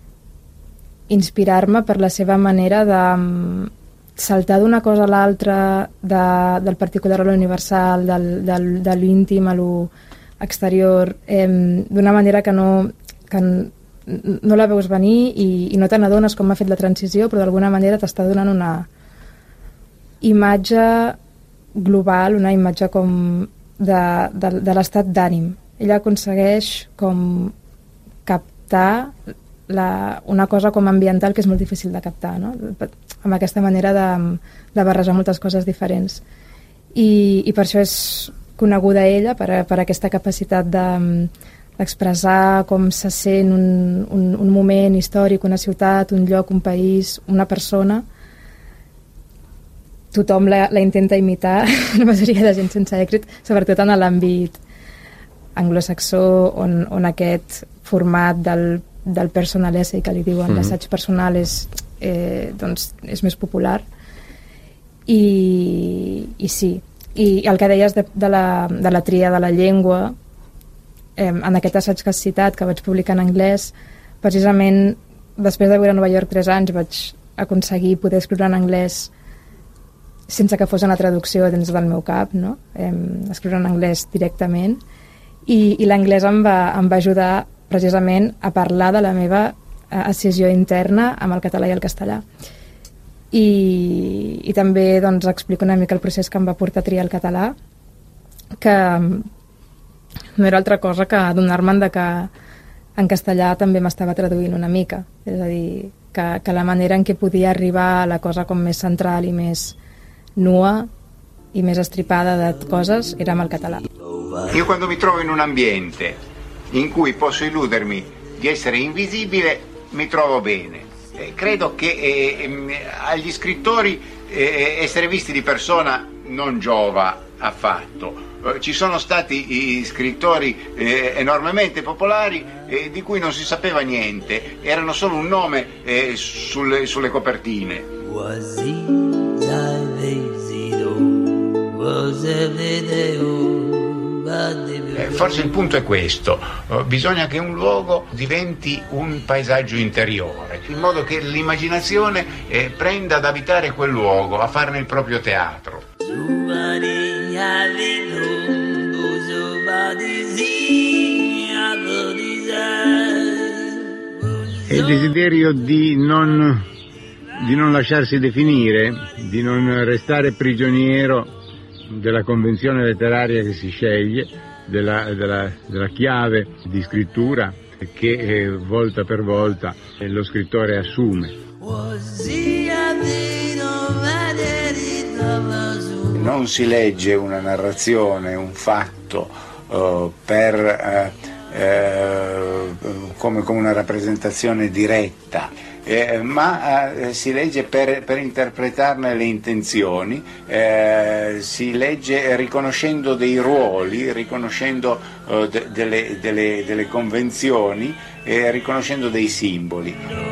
inspirar-me per la seva manera de saltar d'una cosa a l'altra, de, del particular a l'universal, del, del, de l'íntim a l'exterior, eh, d'una manera que no, que no la veus venir i, i no te n'adones com ha fet la transició, però d'alguna manera t'està donant una imatge global, una imatge com de, de, de l'estat d'ànim. Ella aconsegueix com captar la, una cosa com ambiental que és molt difícil de captar, no? Amb aquesta manera de, de barrejar moltes coses diferents. I, i per això és coneguda ella, per, per aquesta capacitat de, d'expressar com se sent un, un, un moment històric, una ciutat, un lloc, un país, una persona. Tothom la, la intenta imitar, la majoria de gent sense èxit, sobretot en l'àmbit anglosaxó, on, on aquest format del del personal essay, que li diuen, mm-hmm. l'assaig personal és, eh, doncs, és més popular. I, i sí, i el que deies de, de, la, de la tria de la llengua, eh, en aquest assaig que has citat, que vaig publicar en anglès, precisament després de viure a Nova York tres anys vaig aconseguir poder escriure en anglès sense que fos una traducció dins del meu cap, no? Eh, escriure en anglès directament, i, i l'anglès em va, em va ajudar precisament a parlar de la meva escissió interna amb el català i el castellà. I, i també doncs, explico una mica el procés que em va portar a triar el català, que no era altra cosa que adonar-me'n de que en castellà també m'estava traduint una mica. És a dir, que, que la manera en què podia arribar a la cosa com més central i més nua i més estripada de coses era amb el català. Io quando mi trovo in un ambiente in cui posso illudermi di essere invisibile, mi trovo bene. Eh, credo che eh, agli scrittori eh, essere visti di persona non giova affatto. Eh, ci sono stati i scrittori eh, enormemente popolari eh, di cui non si sapeva niente, erano solo un nome eh, sulle, sulle copertine. Eh, forse il punto è questo, uh, bisogna che un luogo diventi un paesaggio interiore, in modo che l'immaginazione eh, prenda ad abitare quel luogo, a farne il proprio teatro. È il desiderio di non, di non lasciarsi definire, di non restare prigioniero della convenzione letteraria che si sceglie, della, della, della chiave di scrittura che eh, volta per volta eh, lo scrittore assume. Non si legge una narrazione, un fatto uh, per uh, uh, come, come una rappresentazione diretta, eh, ma eh, si legge per, per interpretarne le intenzioni, eh, si legge riconoscendo dei ruoli, riconoscendo eh, de, delle, delle, delle convenzioni e riconoscendo dei simboli.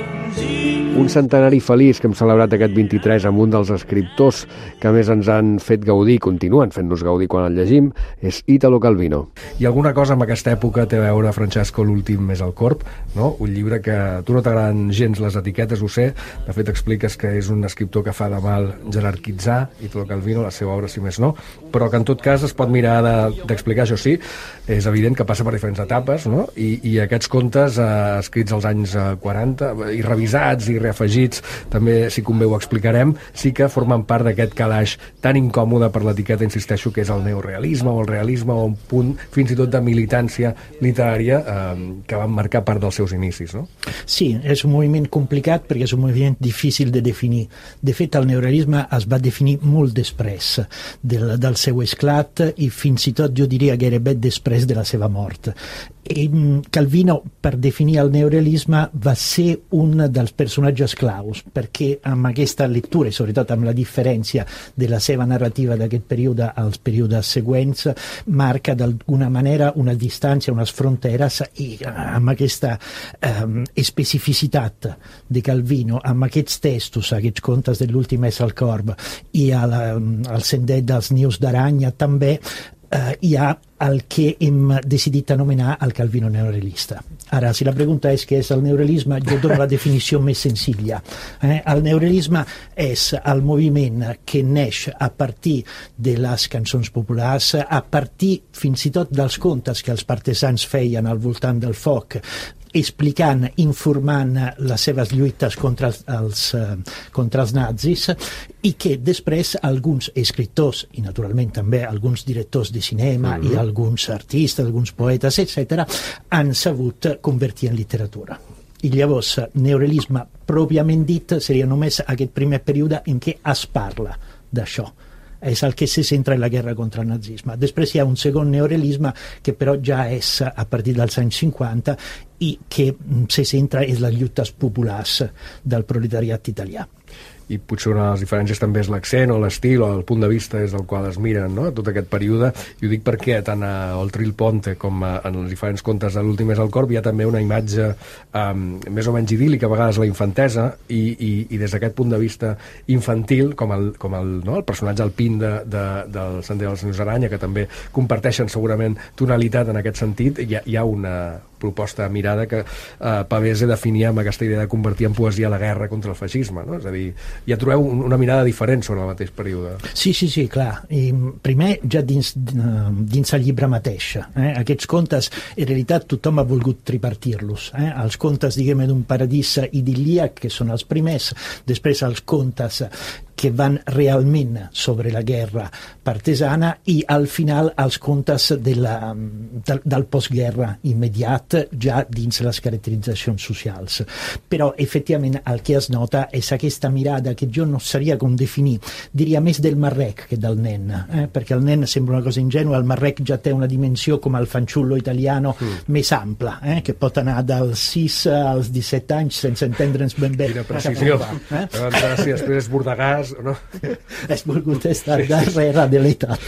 Un centenari feliç que hem celebrat aquest vint-i-tres amb un dels escriptors que més ens han fet gaudir, continuen fent-nos gaudir quan el llegim, és Italo Calvino. I alguna cosa amb aquesta època té a veure, Francesco, l'últim més al corp, no? Un llibre que a tu no t'agraden gens les etiquetes, ho sé, de fet expliques que és un escriptor que fa de mal jerarquitzar, Italo Calvino, la seva obra, si més no, però que en tot cas es pot mirar d'explicar, això sí, és evident que passa per diferents etapes, no? I, i aquests contes eh, escrits als anys quaranta, i revisats i reafegits, també si convé ho explicarem, sí que formen part d'aquest calaix tan incòmode per l'etiqueta, insisteixo, que és el neorealisme o el realisme o un punt fins i tot de militància literària eh, que van marcar part dels seus inicis, no? Sí, és un moviment complicat perquè és un moviment difícil de definir. De fet, el neorealisme es va definir molt després del, del seu esclat i fins i tot, jo diria, gairebé després de la seva mort. I Calvino, per definir el neorealisme, va ser un dels personatges claus, perquè amb aquesta lectura, i sobretot amb la diferència de la seva narrativa d'aquest període als períodes següents, marca d'alguna manera una distància, unes fronteres, i amb aquesta eh, especificitat de Calvino, amb aquests textos, aquests contes de l'últim és al corb, i al, al sender dels nius d'aranya també, Uh, hi ha el que hem decidit anomenar el Calvino neorealista. Ara, si la pregunta és què és el neorealisme, jo dono la definició més senzilla. Eh? El neorealisme és el moviment que neix a partir de les cançons populars, a partir fins i tot dels contes que els partisans feien al voltant del foc, explicant, informant les seves lluites contra els, els, contra els nazis, i que després alguns escriptors, i naturalment també alguns directors de cinema, mm-hmm. i alguns artistes, alguns poetes, etcètera, han sabut convertir en literatura. I llavors, neorealisme pròpiament dit seria només aquest primer període en què es parla d'això. És el que se centra en la guerra contra el nazisme. Després hi ha un segon neorealisme que però ja és a partir dels anys cinquanta i que se centra en les lluites populars del proletariat italià. I potser una de les diferències també és l'accent o l'estil o el punt de vista des del qual es miren, no?, tot aquest període. I ho dic perquè tant a Oltre il Ponte com a, en els diferents contes de l'últim és al corb hi ha també una imatge um, més o menys idíl·lica, a vegades la infantesa, i, i, i des d'aquest punt de vista infantil, com el, com el, no, el personatge alpín de, de, del Sender dels Nius d'Aranya, que també comparteixen segurament tonalitat en aquest sentit, hi ha, hi ha una proposta mirada que eh, Pavese definia amb aquesta idea de convertir en poesia la guerra contra el feixisme, no? És a dir, ja trobeu una mirada diferent sobre el mateix període. Sí, sí, sí, clar. I primer, ja dins, dins el llibre mateix, eh? Aquests contes, en realitat, tothom ha volgut tripartir-los. Eh? Els contes, diguem, d'un paradís idíl·lic, que són els primers, després els contes que van realment sobre la guerra partisana, i al final els contes de la, del, del postguerra immediat, ja dins les caracteritzacions socials. Però efectivament el que es nota és aquesta mirada que jo no sabria com definir, diria més del Marrec que del nen, eh? Perquè el nen sembla una cosa ingenua, el Marrec ja té una dimensió com el fanciullo italiano mm. més ampla, eh? Que pot anar dels sis als disset anys sense entendre'ns ben bé. Quina precisió. Eh? Però si després és Bordegàs, no? Has volgut estar darrere de l'edat,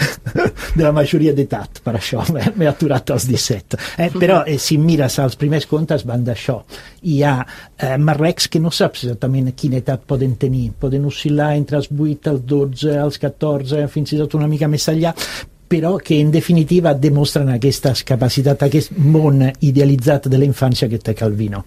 de la majoria d'edat, per això m'he aturat als disset. Eh? Però eh, si mires els primers contes van d'això. Hi ha eh, marrecs que no saps exactament quina edat poden tenir, poden oscil·lar entre els vuit, els dotze, els catorze, fins i tot una mica més enllà, però que en definitiva demostren aquestes capacitats, aquest món idealitzat de la infància que té Calvino.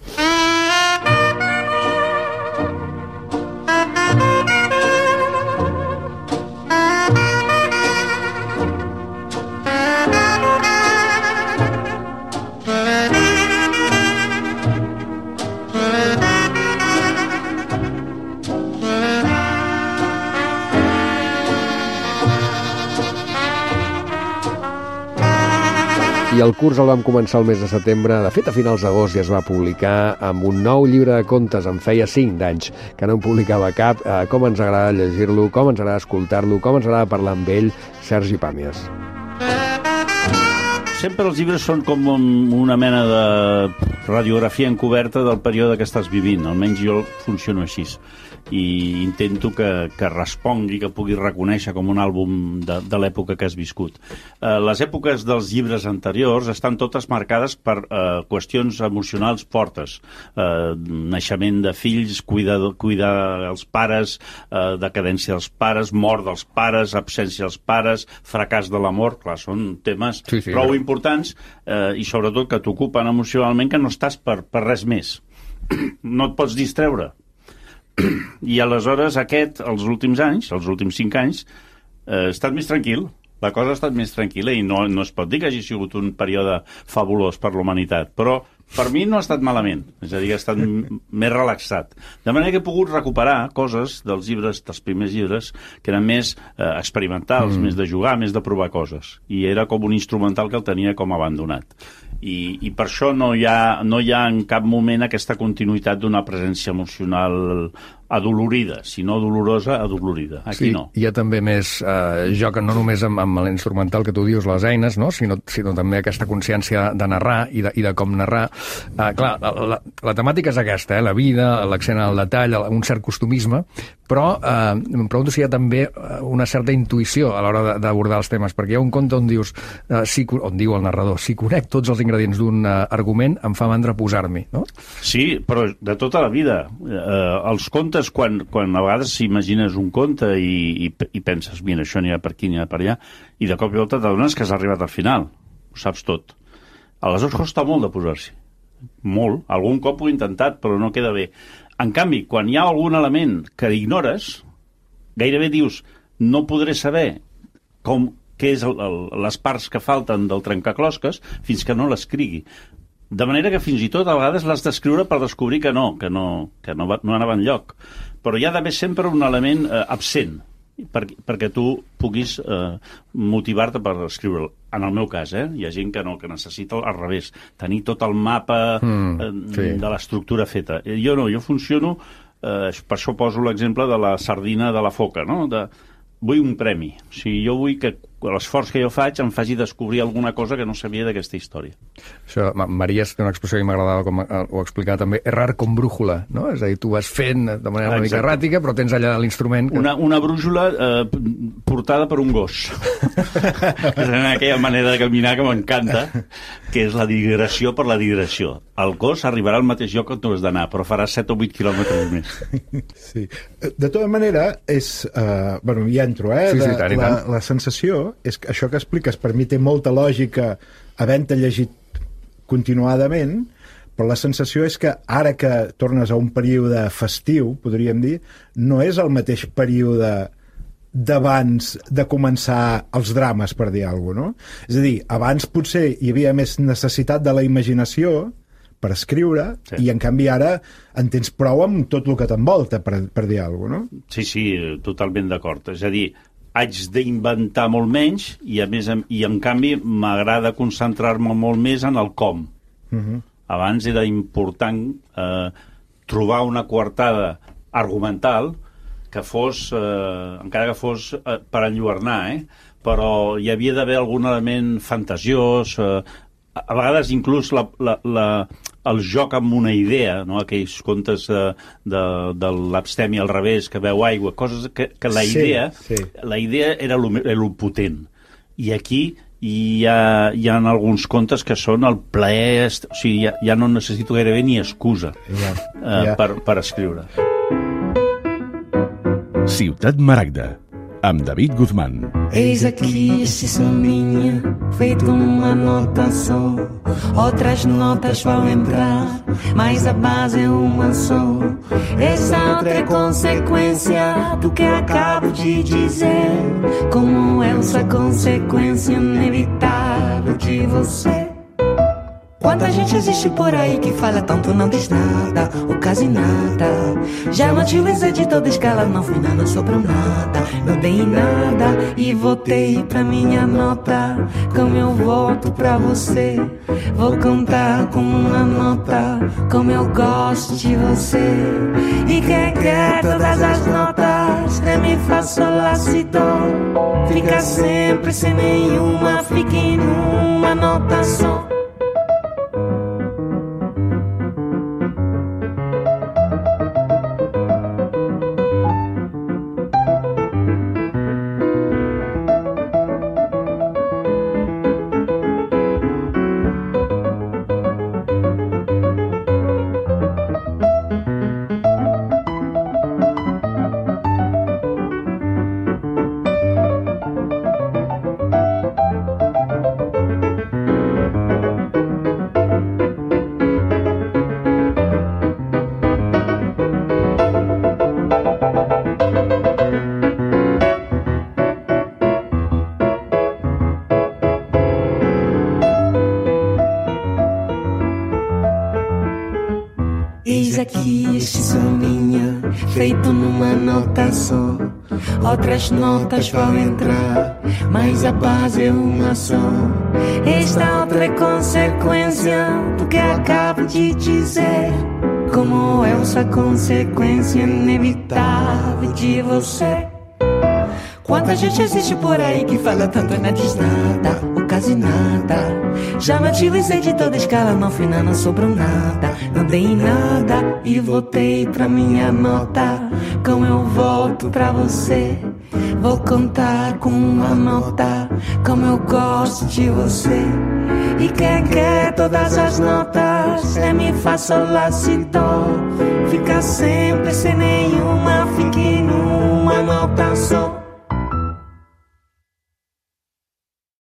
I el curs el vam començar el mes de setembre, de fet a finals d'agost ja es va publicar amb un nou llibre de contes, en feia cinc d'anys que no en publicava cap, eh, com ens agrada llegir-lo, com ens agrada escoltar-lo, com ens agrada parlar amb ell, Sergi Pàmies. sempre els llibres són com una mena de radiografia encoberta del període que estàs vivint. Almenys jo funciono així. I intento que, que respongui, que pugui reconèixer com un àlbum de, de l'època que has viscut. Eh, les èpoques dels llibres anteriors estan totes marcades per eh, qüestions emocionals fortes. Eh, naixement de fills, cuidar, cuidar els pares, eh, decadència dels pares, mort dels pares, absència dels pares, fracàs de l'amor. Clar, són temes sí, sí, prou ja. importants eh, i sobretot que t'ocupen emocionalment, que no estàs per, per res més. No et pots distreure. I aleshores aquest, els últims anys, els últims cinc anys, eh, ha estat més tranquil. La cosa ha estat més tranquil·la i no, no es pot dir que hagi sigut un període fabulós per la humanitat, però per mi no ha estat malament, és a dir, ha estat més relaxat. De manera que he pogut recuperar coses dels llibres, dels primers llibres, que eren més eh, experimentals, mm. més de jugar, més de provar coses. I era com un instrumental que el tenia com abandonat. I, i per això no hi ha, no hi ha en cap moment aquesta continuïtat d'una presència emocional adolorida, si no dolorosa, adolorida. Aquí sí, no. Hi ha també més eh, joc, no només amb, amb l'instrumental que tu dius, les eines, no? sinó, sinó també aquesta consciència de narrar i de, i de com narrar. Eh, clar, la, la, la temàtica és aquesta, eh? La vida, l'accent al detall, un cert costumisme, però eh, em pregunto si hi ha també una certa intuïció a l'hora d'abordar els temes, perquè hi ha un conte on dius, eh, si, on diu el narrador, si conec tots els ingredients d'un eh, argument, em fa mandra posar-m'hi, no? Sí, però de tota la vida. Eh, els contes, quan, quan a vegades s'imagines un conte i, i, i penses, mira, això n'hi ha per aquí, n'hi ha per allà, i de cop i volta t'adones que has arribat al final. Ho saps tot. Aleshores costa molt de posar-s'hi. Molt. Algun cop ho he intentat, però no queda bé. En canvi, quan hi ha algun element que ignores, gairebé dius, no podré saber com, què és el, el, les parts que falten del trencaclosques fins que no l'escrigui. De manera que fins i tot a vegades l'has d'escriure per descobrir que no, que no, que no, va, no anava enlloc. Però hi ha d'haver sempre un element eh, absent per, perquè tu puguis eh, motivar-te per escriure'l. En el meu cas, eh? Hi ha gent que no, que necessita al revés, tenir tot el mapa mm, eh, sí. de l'estructura feta. Jo no, jo funciono, eh, per això poso l'exemple de la sardina de la foca, no? De, vull un premi. O sigui, jo vull que l'esforç que jo faig em faci descobrir alguna cosa que no sabia d'aquesta història. Això, Maries té una expressió que m'agradava, com ho explicava també, errar com brújula, no? És a dir, tu vas fent de manera una mica erràtica, però tens allà l'instrument... Que... Una, una brújula eh, portada per un gos. És aquella manera de caminar que m'encanta, que és la digressió per la digressió. El gos arribarà al mateix lloc on tu has d'anar, però farà set o vuit quilòmetres més. Sí. De tota manera, és... Uh, bueno, ja entro, eh? Sí, sí, tant, la, la sensació és que això que expliques per mi té molta lògica havent-te llegit continuadament, però la sensació és que ara que tornes a un període festiu, podríem dir, no és el mateix període d'abans de començar els drames, per dir alguna cosa, no? És a dir, abans potser hi havia més necessitat de la imaginació per escriure, sí. I en canvi ara en tens prou amb tot el que t'envolta, per, per dir alguna cosa, no? Sí, sí, totalment d'acord. És a dir, haig d'inventar molt menys i, a més, i en canvi m'agrada concentrar-me molt més en el com. Uh -huh. Abans era important eh, trobar una coartada argumental que fos, eh, encara que fos eh, per enlluernar, eh? Però hi havia d'haver algun element fantasiós, eh, a vegades inclús la, la, la, el joc amb una idea, no? Aquells contes de, de, de l'abstemi al revés, que veu aigua, coses que, que la idea sí, sí. La idea era lo, era lo potent. I aquí hi ha, hi ha alguns contes que són el plaer, o sigui, ja, ja no necessito gairebé ni excusa ja, ja. Eh, per, per escriure. Ciutat Maragda, amb David Guzmán. Eis aqui este sambinha, feito uma nota só. Outras notas vão entrar, mas a base é uma só. Essa outra é consequência do que acabo de dizer. Como essa consequência inevitável de você. Quanta gente existe por aí que fala tanto, não diz nada, ou quase nada. Já não utilizei de toda escala, não fui nada, sobrou nada. Não dei nada e voltei pra minha nota. Como eu volto pra você, vou contar com uma nota. Como eu gosto de você. E quem quer todas as notas, Ré, Mi, Fá, Sol, Lá, Si, Dó. Fica sempre sem nenhuma, fique numa nota só. Eis aqui este sambinha, feito numa nota só. Outras notas vão entrar, mas a base é uma só. Esta outra é consequência do que acabo de dizer. Como é essa consequência inevitável de você. Quanta gente existe por aí que fala tanto e não diz nada, ou quase nada. Já me utilizei de toda escala, no final não sobrou nada. Não dei nada e voltei pra minha nota. Como eu volto pra você, vou contar com uma nota. Como eu gosto de você. E quem quer todas as notas, Ré, Mi, Fá, Sol, Lá, Si, Dó. Fica sempre sem nenhuma, fique numa nota só.